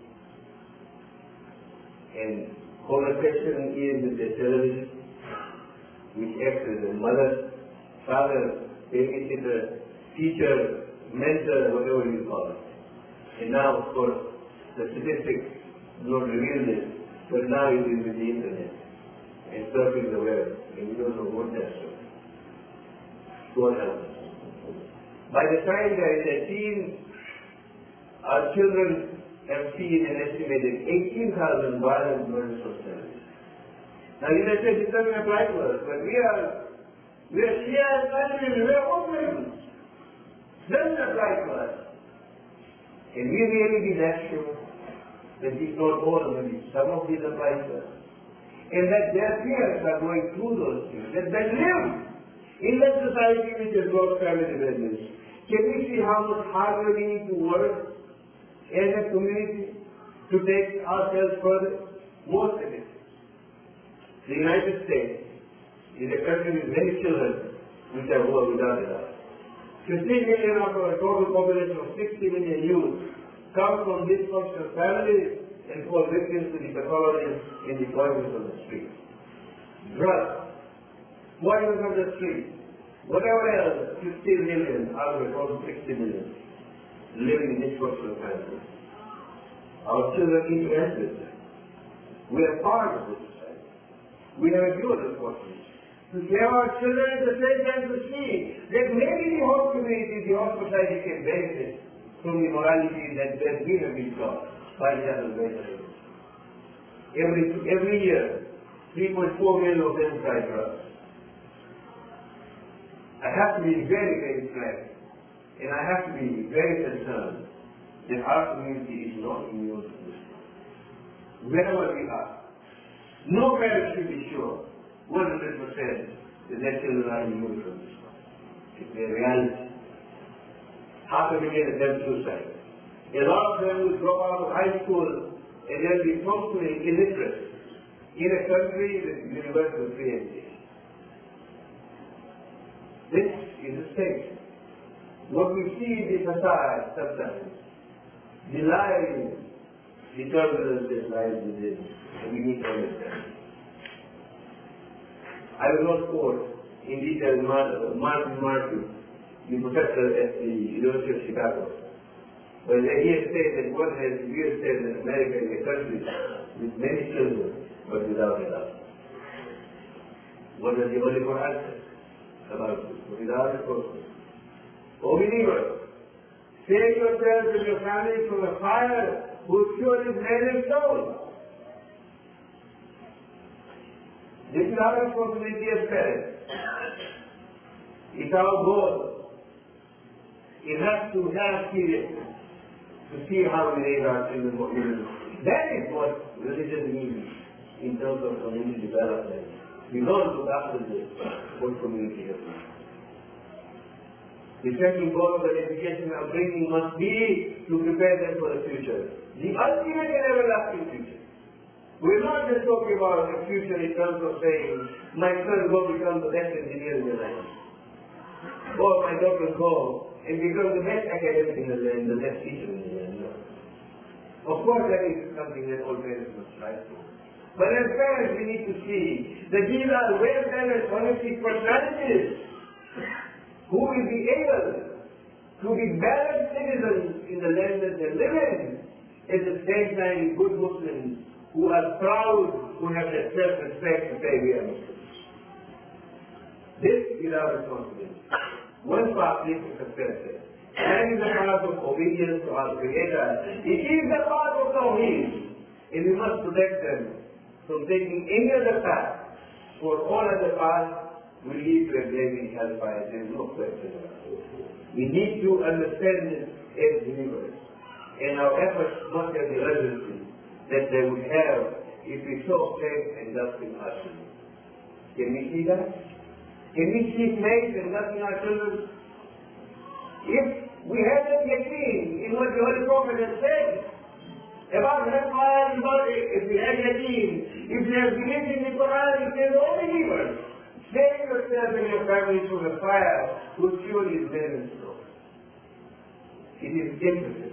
And conversation is with the television, which acts as a mother, father, babysitter, teacher, mentor, whatever you call it. And now, of course, the statistics do not reveal this, but now it is with the internet and surfing the web, and you don't know what that's doing. God help us. By the time they are in their teens, our children have seen an estimated eighteen thousand violent murders of terrorists. Now you may say this doesn't apply to us, but we are we are Shia Muslims, we are Muslims. Doesn't apply to us. Can we really be that sure that these don't all of these, some of these apply to us? And that their parents are going through those things, that they live in that society which has got family values. Can we see how much harder we need to work as a community to take ourselves further? Most of it. The United States is a country with many children which are who are without a doubt. fifteen million of our total population of sixty million youth come from dysfunctional families and fall victims to the pathologies in the poisons of the street. Drugs, poisons of the street, whatever else, fifteen million out of a total sixty million living in dysfunctional families. Our children need to answer that. We are part of this society. We have a dual responsibility. To save our children at the same time to see that maybe the whole community, the whole society can benefit from the morality that, that we have been taught by the other ways. Every, every year, three point four million of them try drugs. I have to be very, very frank, and I have to be very concerned that our community is not immune to this. Wherever we are, no parent should be sure one hundred percent that their children are immune from this. It's their reality. Half a million of them suicide. A lot of them will drop out of high school and they'll be totally illiterate in a country with universal free education. This is a state. What we see in the facade sometimes belies the turbulence that lies within, and we need to understand. I will not quote in detail Martin Martin, the professor at the University of Chicago, but he has said that one has really said that America is a country with many children, but without a love. What does the Holy Quran say about this? Without a purpose. O believers, save yourselves and your families from a fire whose fuel is men and soul. This is our responsibility as parents. It's our goal. It has to have seriousness to see how we raise our children. That is what religion means in terms of community development. We don't look after this whole community of people. The second goal of the education upbringing must be to prepare them for the future. The ultimate and everlasting future. We're not just talking about the future in terms of saying, my son will become the best engineer in the land. Or my daughter go and become the best academic in the land, the best teacher in the land. No. Of course, that is something that all parents must strive for. But as parents, we need to see that these are well-balanced, holistic personalities who will be able to be balanced citizens in the land that they live in, at the same time good Muslims who are proud, who have the self-respect to say we are Muslims. This is our responsibility. One part needs to success it. That is the part of obedience to our Creator. It is the part of Tawheed. And we must protect them from taking any other path. For all other paths will lead to a blazing hellfire. There is no question about it. We need to understand this as believers. And our efforts must have the urgency that they would have if we saw faith and love in our children. Can we see that? Can we see faith and love in our children? If we have that yaqeen in what the Holy Prophet has said about hellfire and body, if we have yaqeen, if we have believed in the Quran, it says, all believers, save yourself and your family from the fire whose fuel is death and snow. It is emphasis.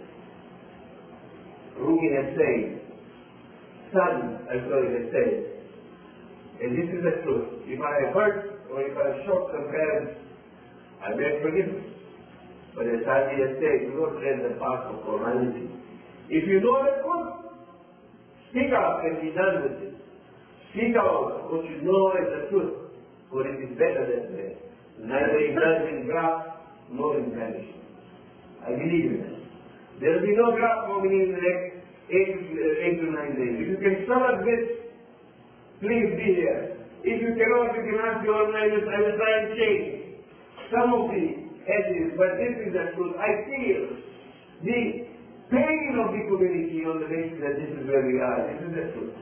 Rumi has said, son, as well as said, and this is the truth. If I have hurt or if I have shocked some parents, I beg forgiveness. But as Sadi has said, do not tread the path of formality. If you know the truth, speak out and be done with it. Speak out what you know is the truth, for it is better than that. Neither indulge in grass nor in vanishing. I believe in that. There will be no grass forming in the next eight, uh, eight to nine days. If you can stomach this, please be here. If you cannot, you can ask your organizers, I will try and change some of the edges, but this is the truth. I feel the pain of the community on the basis that this is where we are. This is the truth.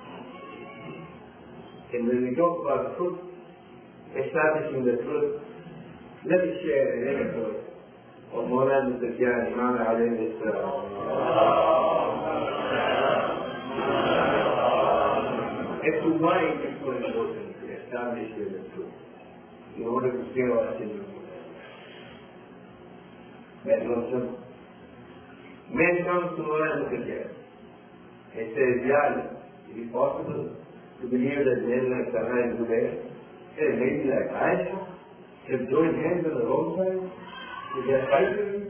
And when we talk about truth, establishing the truth, let me share an anecdote of Mawlana Sufyan, Imam alayhi salam. As to why it is so important to establish the truth in order to save our children. That was simple. Man comes to Mawlana Sufyan and says, Yal, is it possible to believe that men like Talha and Zubair and a lady like Aisha have joined hands on the wrong side with their fighting?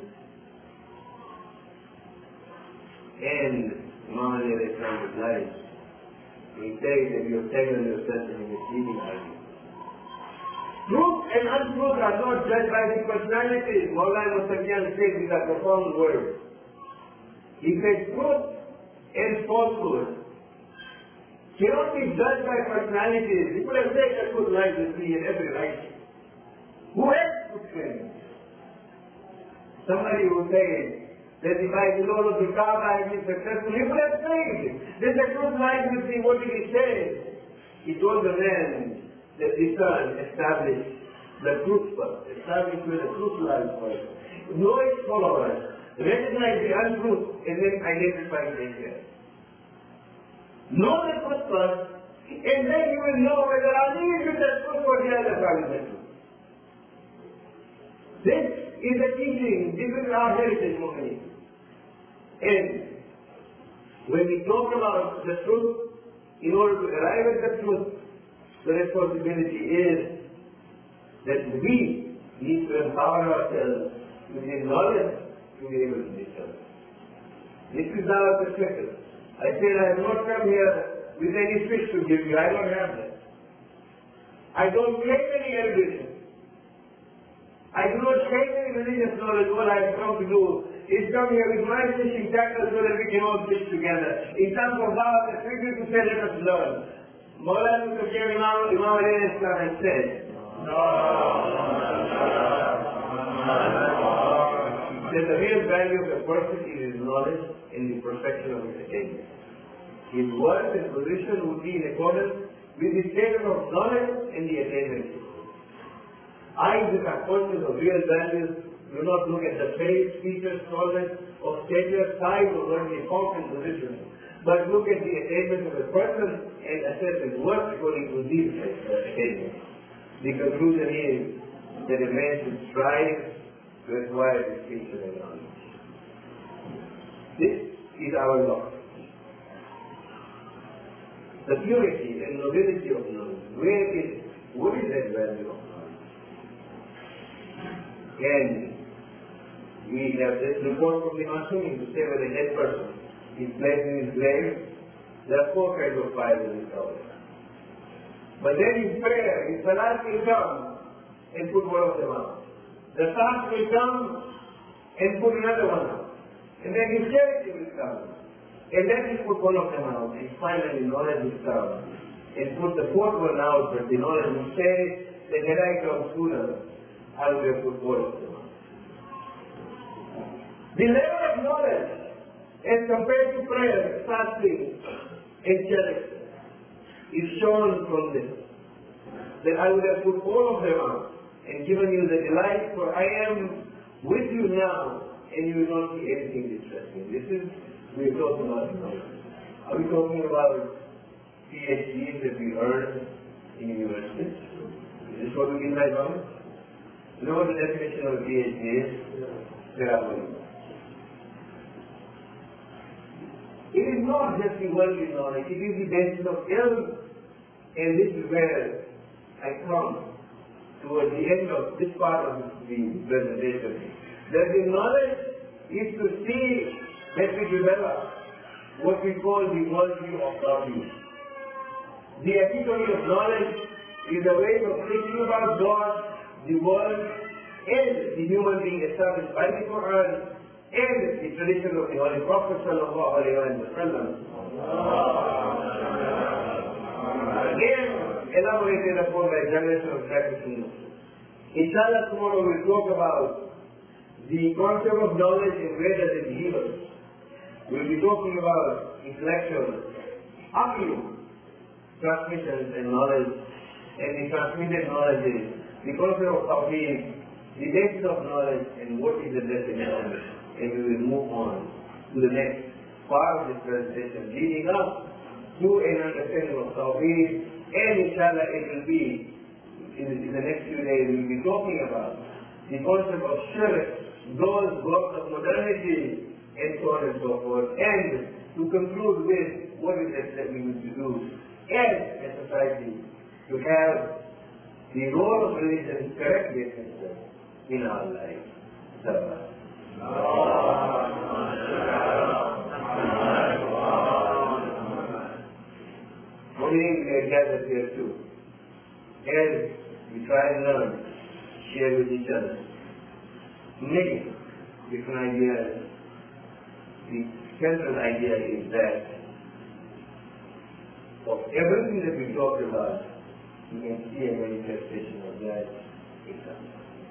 And Imam alayhi salam replies, he says that you have taken yourself in a misleading argument. Truth and untruth are not judged by the personalities. Mawlana Sufyan says these are profound words. He says truth and falsehood cannot be judged by personalities. People have said a good life with me in every right. Who else could claim? Somebody who says that if I belong to the Kaaba I will be successful, he would have said, there's a good life with me. What did he say? He told the man that the son established the truth first, established where the truth lies first. Know its followers, recognize the untruth, and then identify the error. Know the truth first, and then you will know whether Ali is with the truth or the other side of the truth. This is the teaching, this is our heritage movement. And when we talk about the truth, in order to arrive at the truth, the responsibility is that we need to empower ourselves with the knowledge to be able to discern. This is our perspective. I said I have not come here with any fish to give you. I don't have that. I don't claim any erudition. I do not claim any religious knowledge. What I have come to do is come here with my fishing tackle so that we can all fish together. In terms of how the people to say let us learn. Mawlana Sufyan Imam Imam alayhi salam has said, that the real value of a person is his knowledge and the perfection of his attainment. His worth and position would be in accordance with the statement of knowledge and the attainment. I, that are conscious of real values, do not look at the face, features, knowledge, or stature, size, or worldly form and position, but look at the attainment of a person and assess his worth according to these attainments. The conclusion is that a man should strive to acquire this feature and knowledge. This is our law. The purity and nobility of knowledge. Where is it? What is that value of knowledge? And we have this report from the Masumi to say that a dead person is placed in his grave, there are four kinds of fire in his house. But then his prayer, his salat will come and put one of them out. The fast will come and put another one out. And then his charity will come. And then he put one of them out. And finally knowledge will come and put the fourth one out, but the knowledge will say that had I come sooner, I would have put four of them out. The level of knowledge as compared to prayer, fasting, and charity is shown from this. That I would have put all of them out and given you the delight, for I am with you now, and you will not see anything distressing. This is, we are talking about knowledge. Are we talking about P H Ds that we earn in universities? Is this what we mean by knowledge? You know what the definition of a P H D is? Therapy. It is not just the worldly knowledge, it is the basis of ilm, and this is where I come towards the end of this part of the presentation. That the knowledge is to see that we develop what we call the worldview of God. The epitome of knowledge is a way of thinking about God, the world, and the human being established by the Quran, and the tradition of the Holy Prophet sallallahu alayhi wa sallam. Again, elaborated upon by generation of practicing Muslims. Inshallah, tomorrow we'll talk about the concept of knowledge and where does it leave us. We'll be talking about intellectual, aqlu, transmissions and knowledge, and the transmitted knowledge is the concept of tawheed, the basis of knowledge, and what is the definition. And we will move on to the next part of this presentation, leading up to an understanding of tawheed, and inshallah it will be, in, in the next few days, we will be talking about the concept of shirk, those works of modernity, and so on and so forth, and to conclude with what is it that we need to do as a society to have the role of religion correctly accepted in our life. So, we are gathered here too, as we try and learn, share with each other many different ideas. The central idea is that of everything that we talked about, you can see a manifestation of that in us.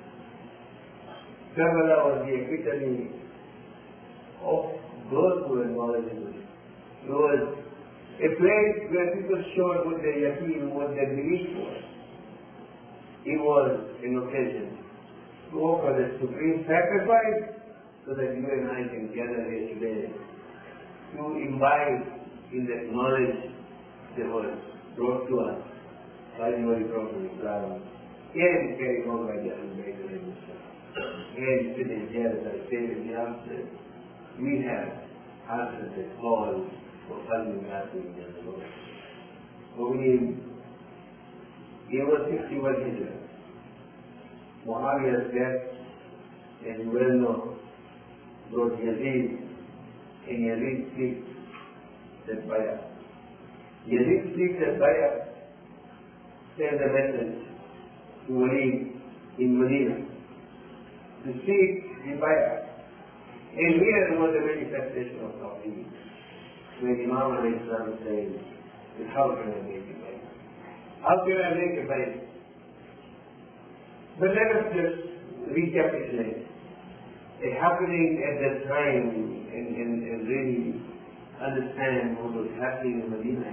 Karbala was the epitome of those who were knowledgeable. It was a place where people showed what their yaqeen, what their belief was. It was an occasion to offer the supreme sacrifice so that you and I can gather here today to imbibe in that knowledge that was brought to us by the Holy Prophet Islam and carried on by the Ahlul Bayt of Islam. And today, here, as I said in the answer, we have answered the call for finding nothing in the Lord. For we, it was sixty-one Hijrah. Muawiyah's death, as you well know, brought Yazid, and Yazid seeks that bay'ah. Yazid seeks that bay'ah, sent a message to Walid in Medina to seek the bay'ah. And here was a manifestation of tawheed, when Imam alayhi salam says, how can I make a bay'ah? How can I make a bay'ah? But let us just recapitulate a happening at that time and, and, and really understand what was happening in Medina.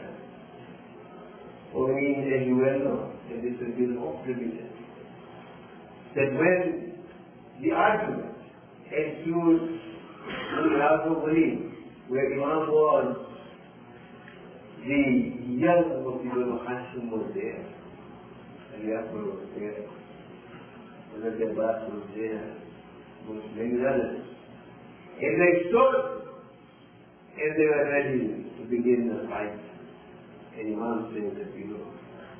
For me, as you well know, that this has been oft repeated, that when the argument ensued in the house of Walid, where Imam was, the young of Ibn Hashim was there, and the Akbar was there, and the Abbas was there, with many others. And they stood and they were ready to begin the fight. And Imam said that we don't.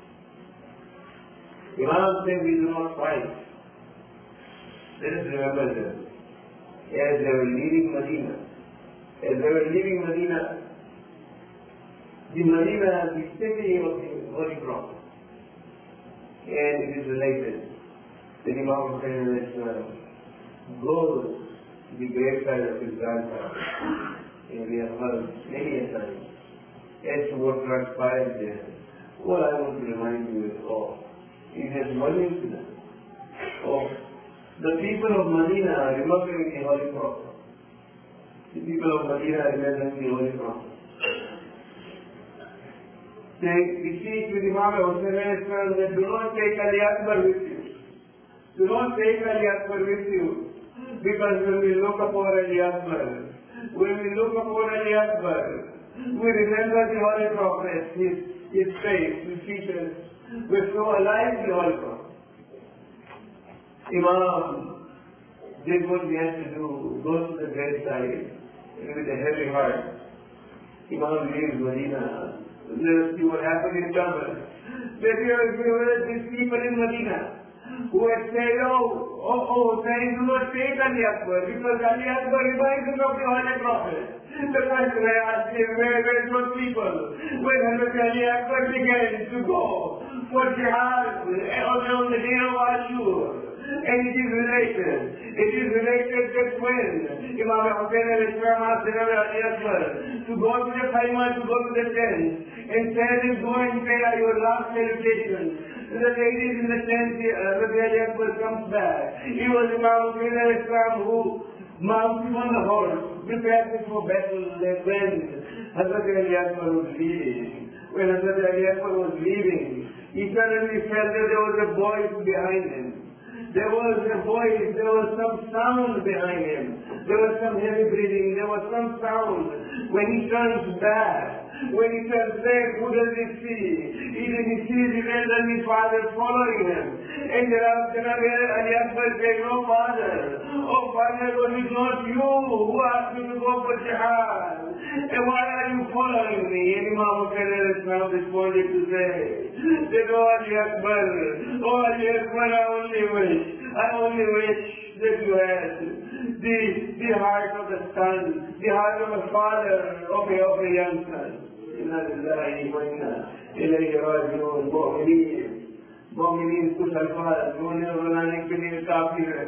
Imam said we do not fight. Let us remember them. As they were leaving Medina, as they were leaving Medina, the Medina, the city of the Holy Prophet. And it is related that Imam Hussain goes to the graveside of his grandfather, and we have heard many a time as to what transpired there. All I want to remind you is all is that one incident of the people of Medina remembering the Holy Prophet. The people of Medina remembering the Holy Prophet. They beseech with Imam Hussain that do not take Ali Akbar with you. Do not take Ali Akbar with you. Because when we look upon Ali Akbar, when we look upon Ali Akbar, we remember the Holy Prophet, his, his face, his features were so alive, the Holy Prophet. Imam did what he had to do, goes to the bedside with a heavy heart. Imam leaves Medina. Let us see what happened in Jabal. There were these people in Medina who had said, oh, oh, oh, saying, do not take Ali Akbar, because Ali Akbar reminds us of the Holy Prophet. The question I asked him, where were those people? When Hazrat Ali Akbar began to go for jihad on the day of Ashur. And it is related. It is related that when Imam Hussain al-Islam asked Ali Akbar to go to the Khaymah, to go to the tent, and said, go and pay your last salutation. The ladies in the tent, uh, the Ali Akbar comes back. He was Imam Hussain al-Islam who, mounted on the horse, prepared for battle. Then when Hazrat Ali Akbar was leaving, when Hazrat Ali Akbar was leaving, he suddenly felt that there was a voice behind him. There was a voice, there was some sound behind him. There was some heavy breathing, there was some sound. When he turns back, when he turns back, who does he see? He didn't see his elderly father following him. And Janab Ali Akbar said, "No father, oh father, was it not you who asked me to go for jihad? And why are you following me?" And Imam Hussain responded to say, that, "Oh Ali Akbar, oh Ali Akbar, I only wish, I only wish that you had the, the heart of the son, the heart of a father of a, of a young son." Inna lillahi wa inna ilayhi raji'un. Mu'minin, mu'minin कुछ अल्फाज रोने बनाने के लिए काफी है.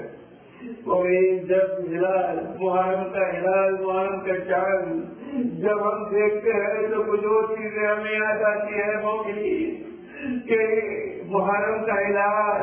मु'मिनीन जब हिलाल मुहर्रम का हिलाल मुहर्रम का चांद जब हम देखते हैं तो कुछ और चीजें हमें याद आती है मु'मिनीन के मुहर्रम का हिलाल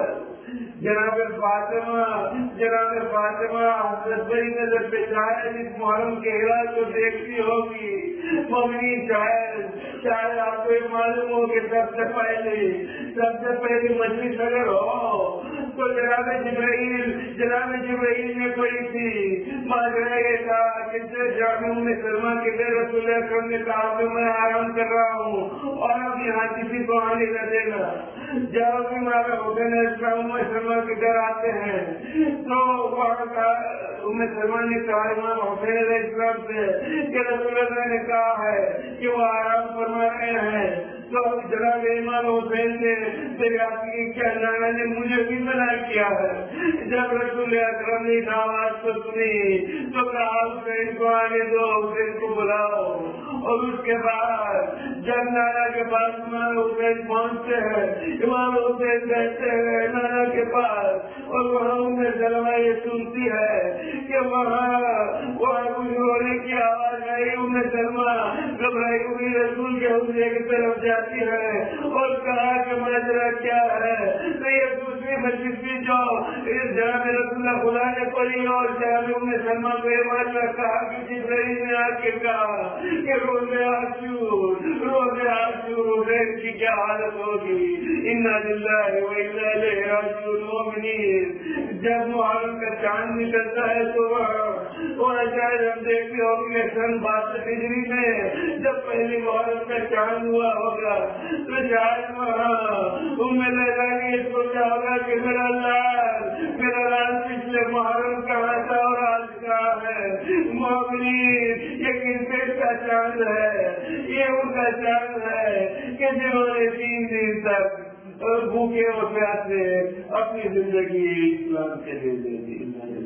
जनाब फातिमा जनाब फातिमा हज़रत बड़ी नजर पे शायद इस मुहर्रम के हिलाल को देखती होगी. मु'मिनीन शायद शायद आपको ये मालूम हो कि सबसे पहले सबसे पहले मजलिस अगर हो तो जनाब जिब्राइल जनाब जिब्राइल ने कोई थी माजरा ये था कि जामिया में सलमा के लिए रसूल अकरम ने कहा कि मैं आराम कर रहा हूँ और अब यहाँ किसी को आने न देना. जब भी मारा हुसैन में सलमा के घर आते हैं तो वहाँ का उम्मे सलमान ने कहा इमाम हुसैन इस्लाम से कि रसूल अल्लाह ने कहा है कि वो आराम फरमा रहे हैं. तो जनाब इमाम हुसैन ने दरियाती क्या नाना ने मुझे भी मना किया है. जब रसूल अकरम ने आवाज को सुनी तो कहा हुसैन को आने दो, हुसैन को बुलाओ. और उसके बाद जब नाना के पास इमाम हुसैन पहुँचते हैं, इमाम हुसैन बैठते हैं नाना के पास और वहाँ उन्हें सलमा ये सुनती है कि वहाँ वहाँ कुछ रोने की आवाज आई. उन्हें सलमा घबराई हुई रसूल के हुस्से की तरफ जाती है और कहा कि माजरा क्या है. तो ये दूसरी मस्जिद भी जो इस जनाब रसूलुल्लाह खुदा ने पढ़ी और जनाब उन्हें सलमा को ये माजरा कहा कि जिब्राइल ने आके कहा कि रोज़े आशूर रोज़े आशूर हुसैन की क्या हालत होगी. इन्ना लिल्लाहि व इन्ना इलैहि राजिऊन. मुमिनीन जब मुहर्रम का चांद निकलता है तो वह शायद हम देखते होंगे सन बासठ हिजरी में जब पहली मुहर्रम का चांद हुआ होगा तो शायद वहाँ उम्मे लैला ने सोचा होगा कि मेरा लाल मेरा लाल पिछले मुहर्रम कहाँ था और आज कहाँ है. मुमिनीन ये किस देश का चांद है? ये उनका चांद है कि जिन्होंने तीन दिन तक भूखे और प्यासे अपनी जिंदगी इस्लाम के लिए दे दी.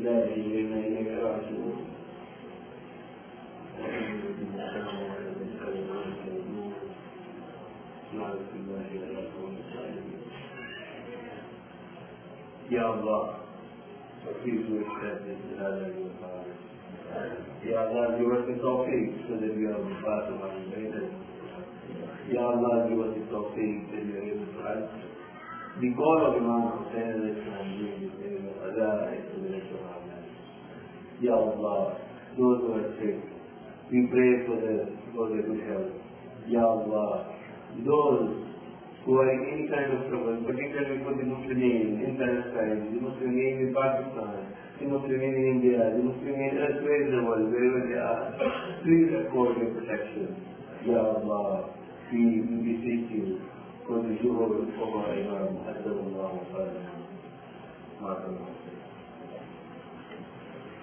Ya Allah, please do accept this another your Father. Ya Allah, give us the tawfiq so that we are on the path of our Creator. Ya Allah, give us the tawfiq that we are able to answer the call of Imam Hussain al-Islam during this day of Adha explanation of our lives. Ya Allah, those who are sick, we pray for their, for their good health. Ya Allah, those who are in any kind of trouble, particularly for the Muslims in Palestine, the Muslims in Pakistan, the Muslims in India, the Muslims elsewhere in the world, wherever they are, please accord your protection. Ya Allah, we beseech you for the zuhur of our Imam, Adabullah wa sallam.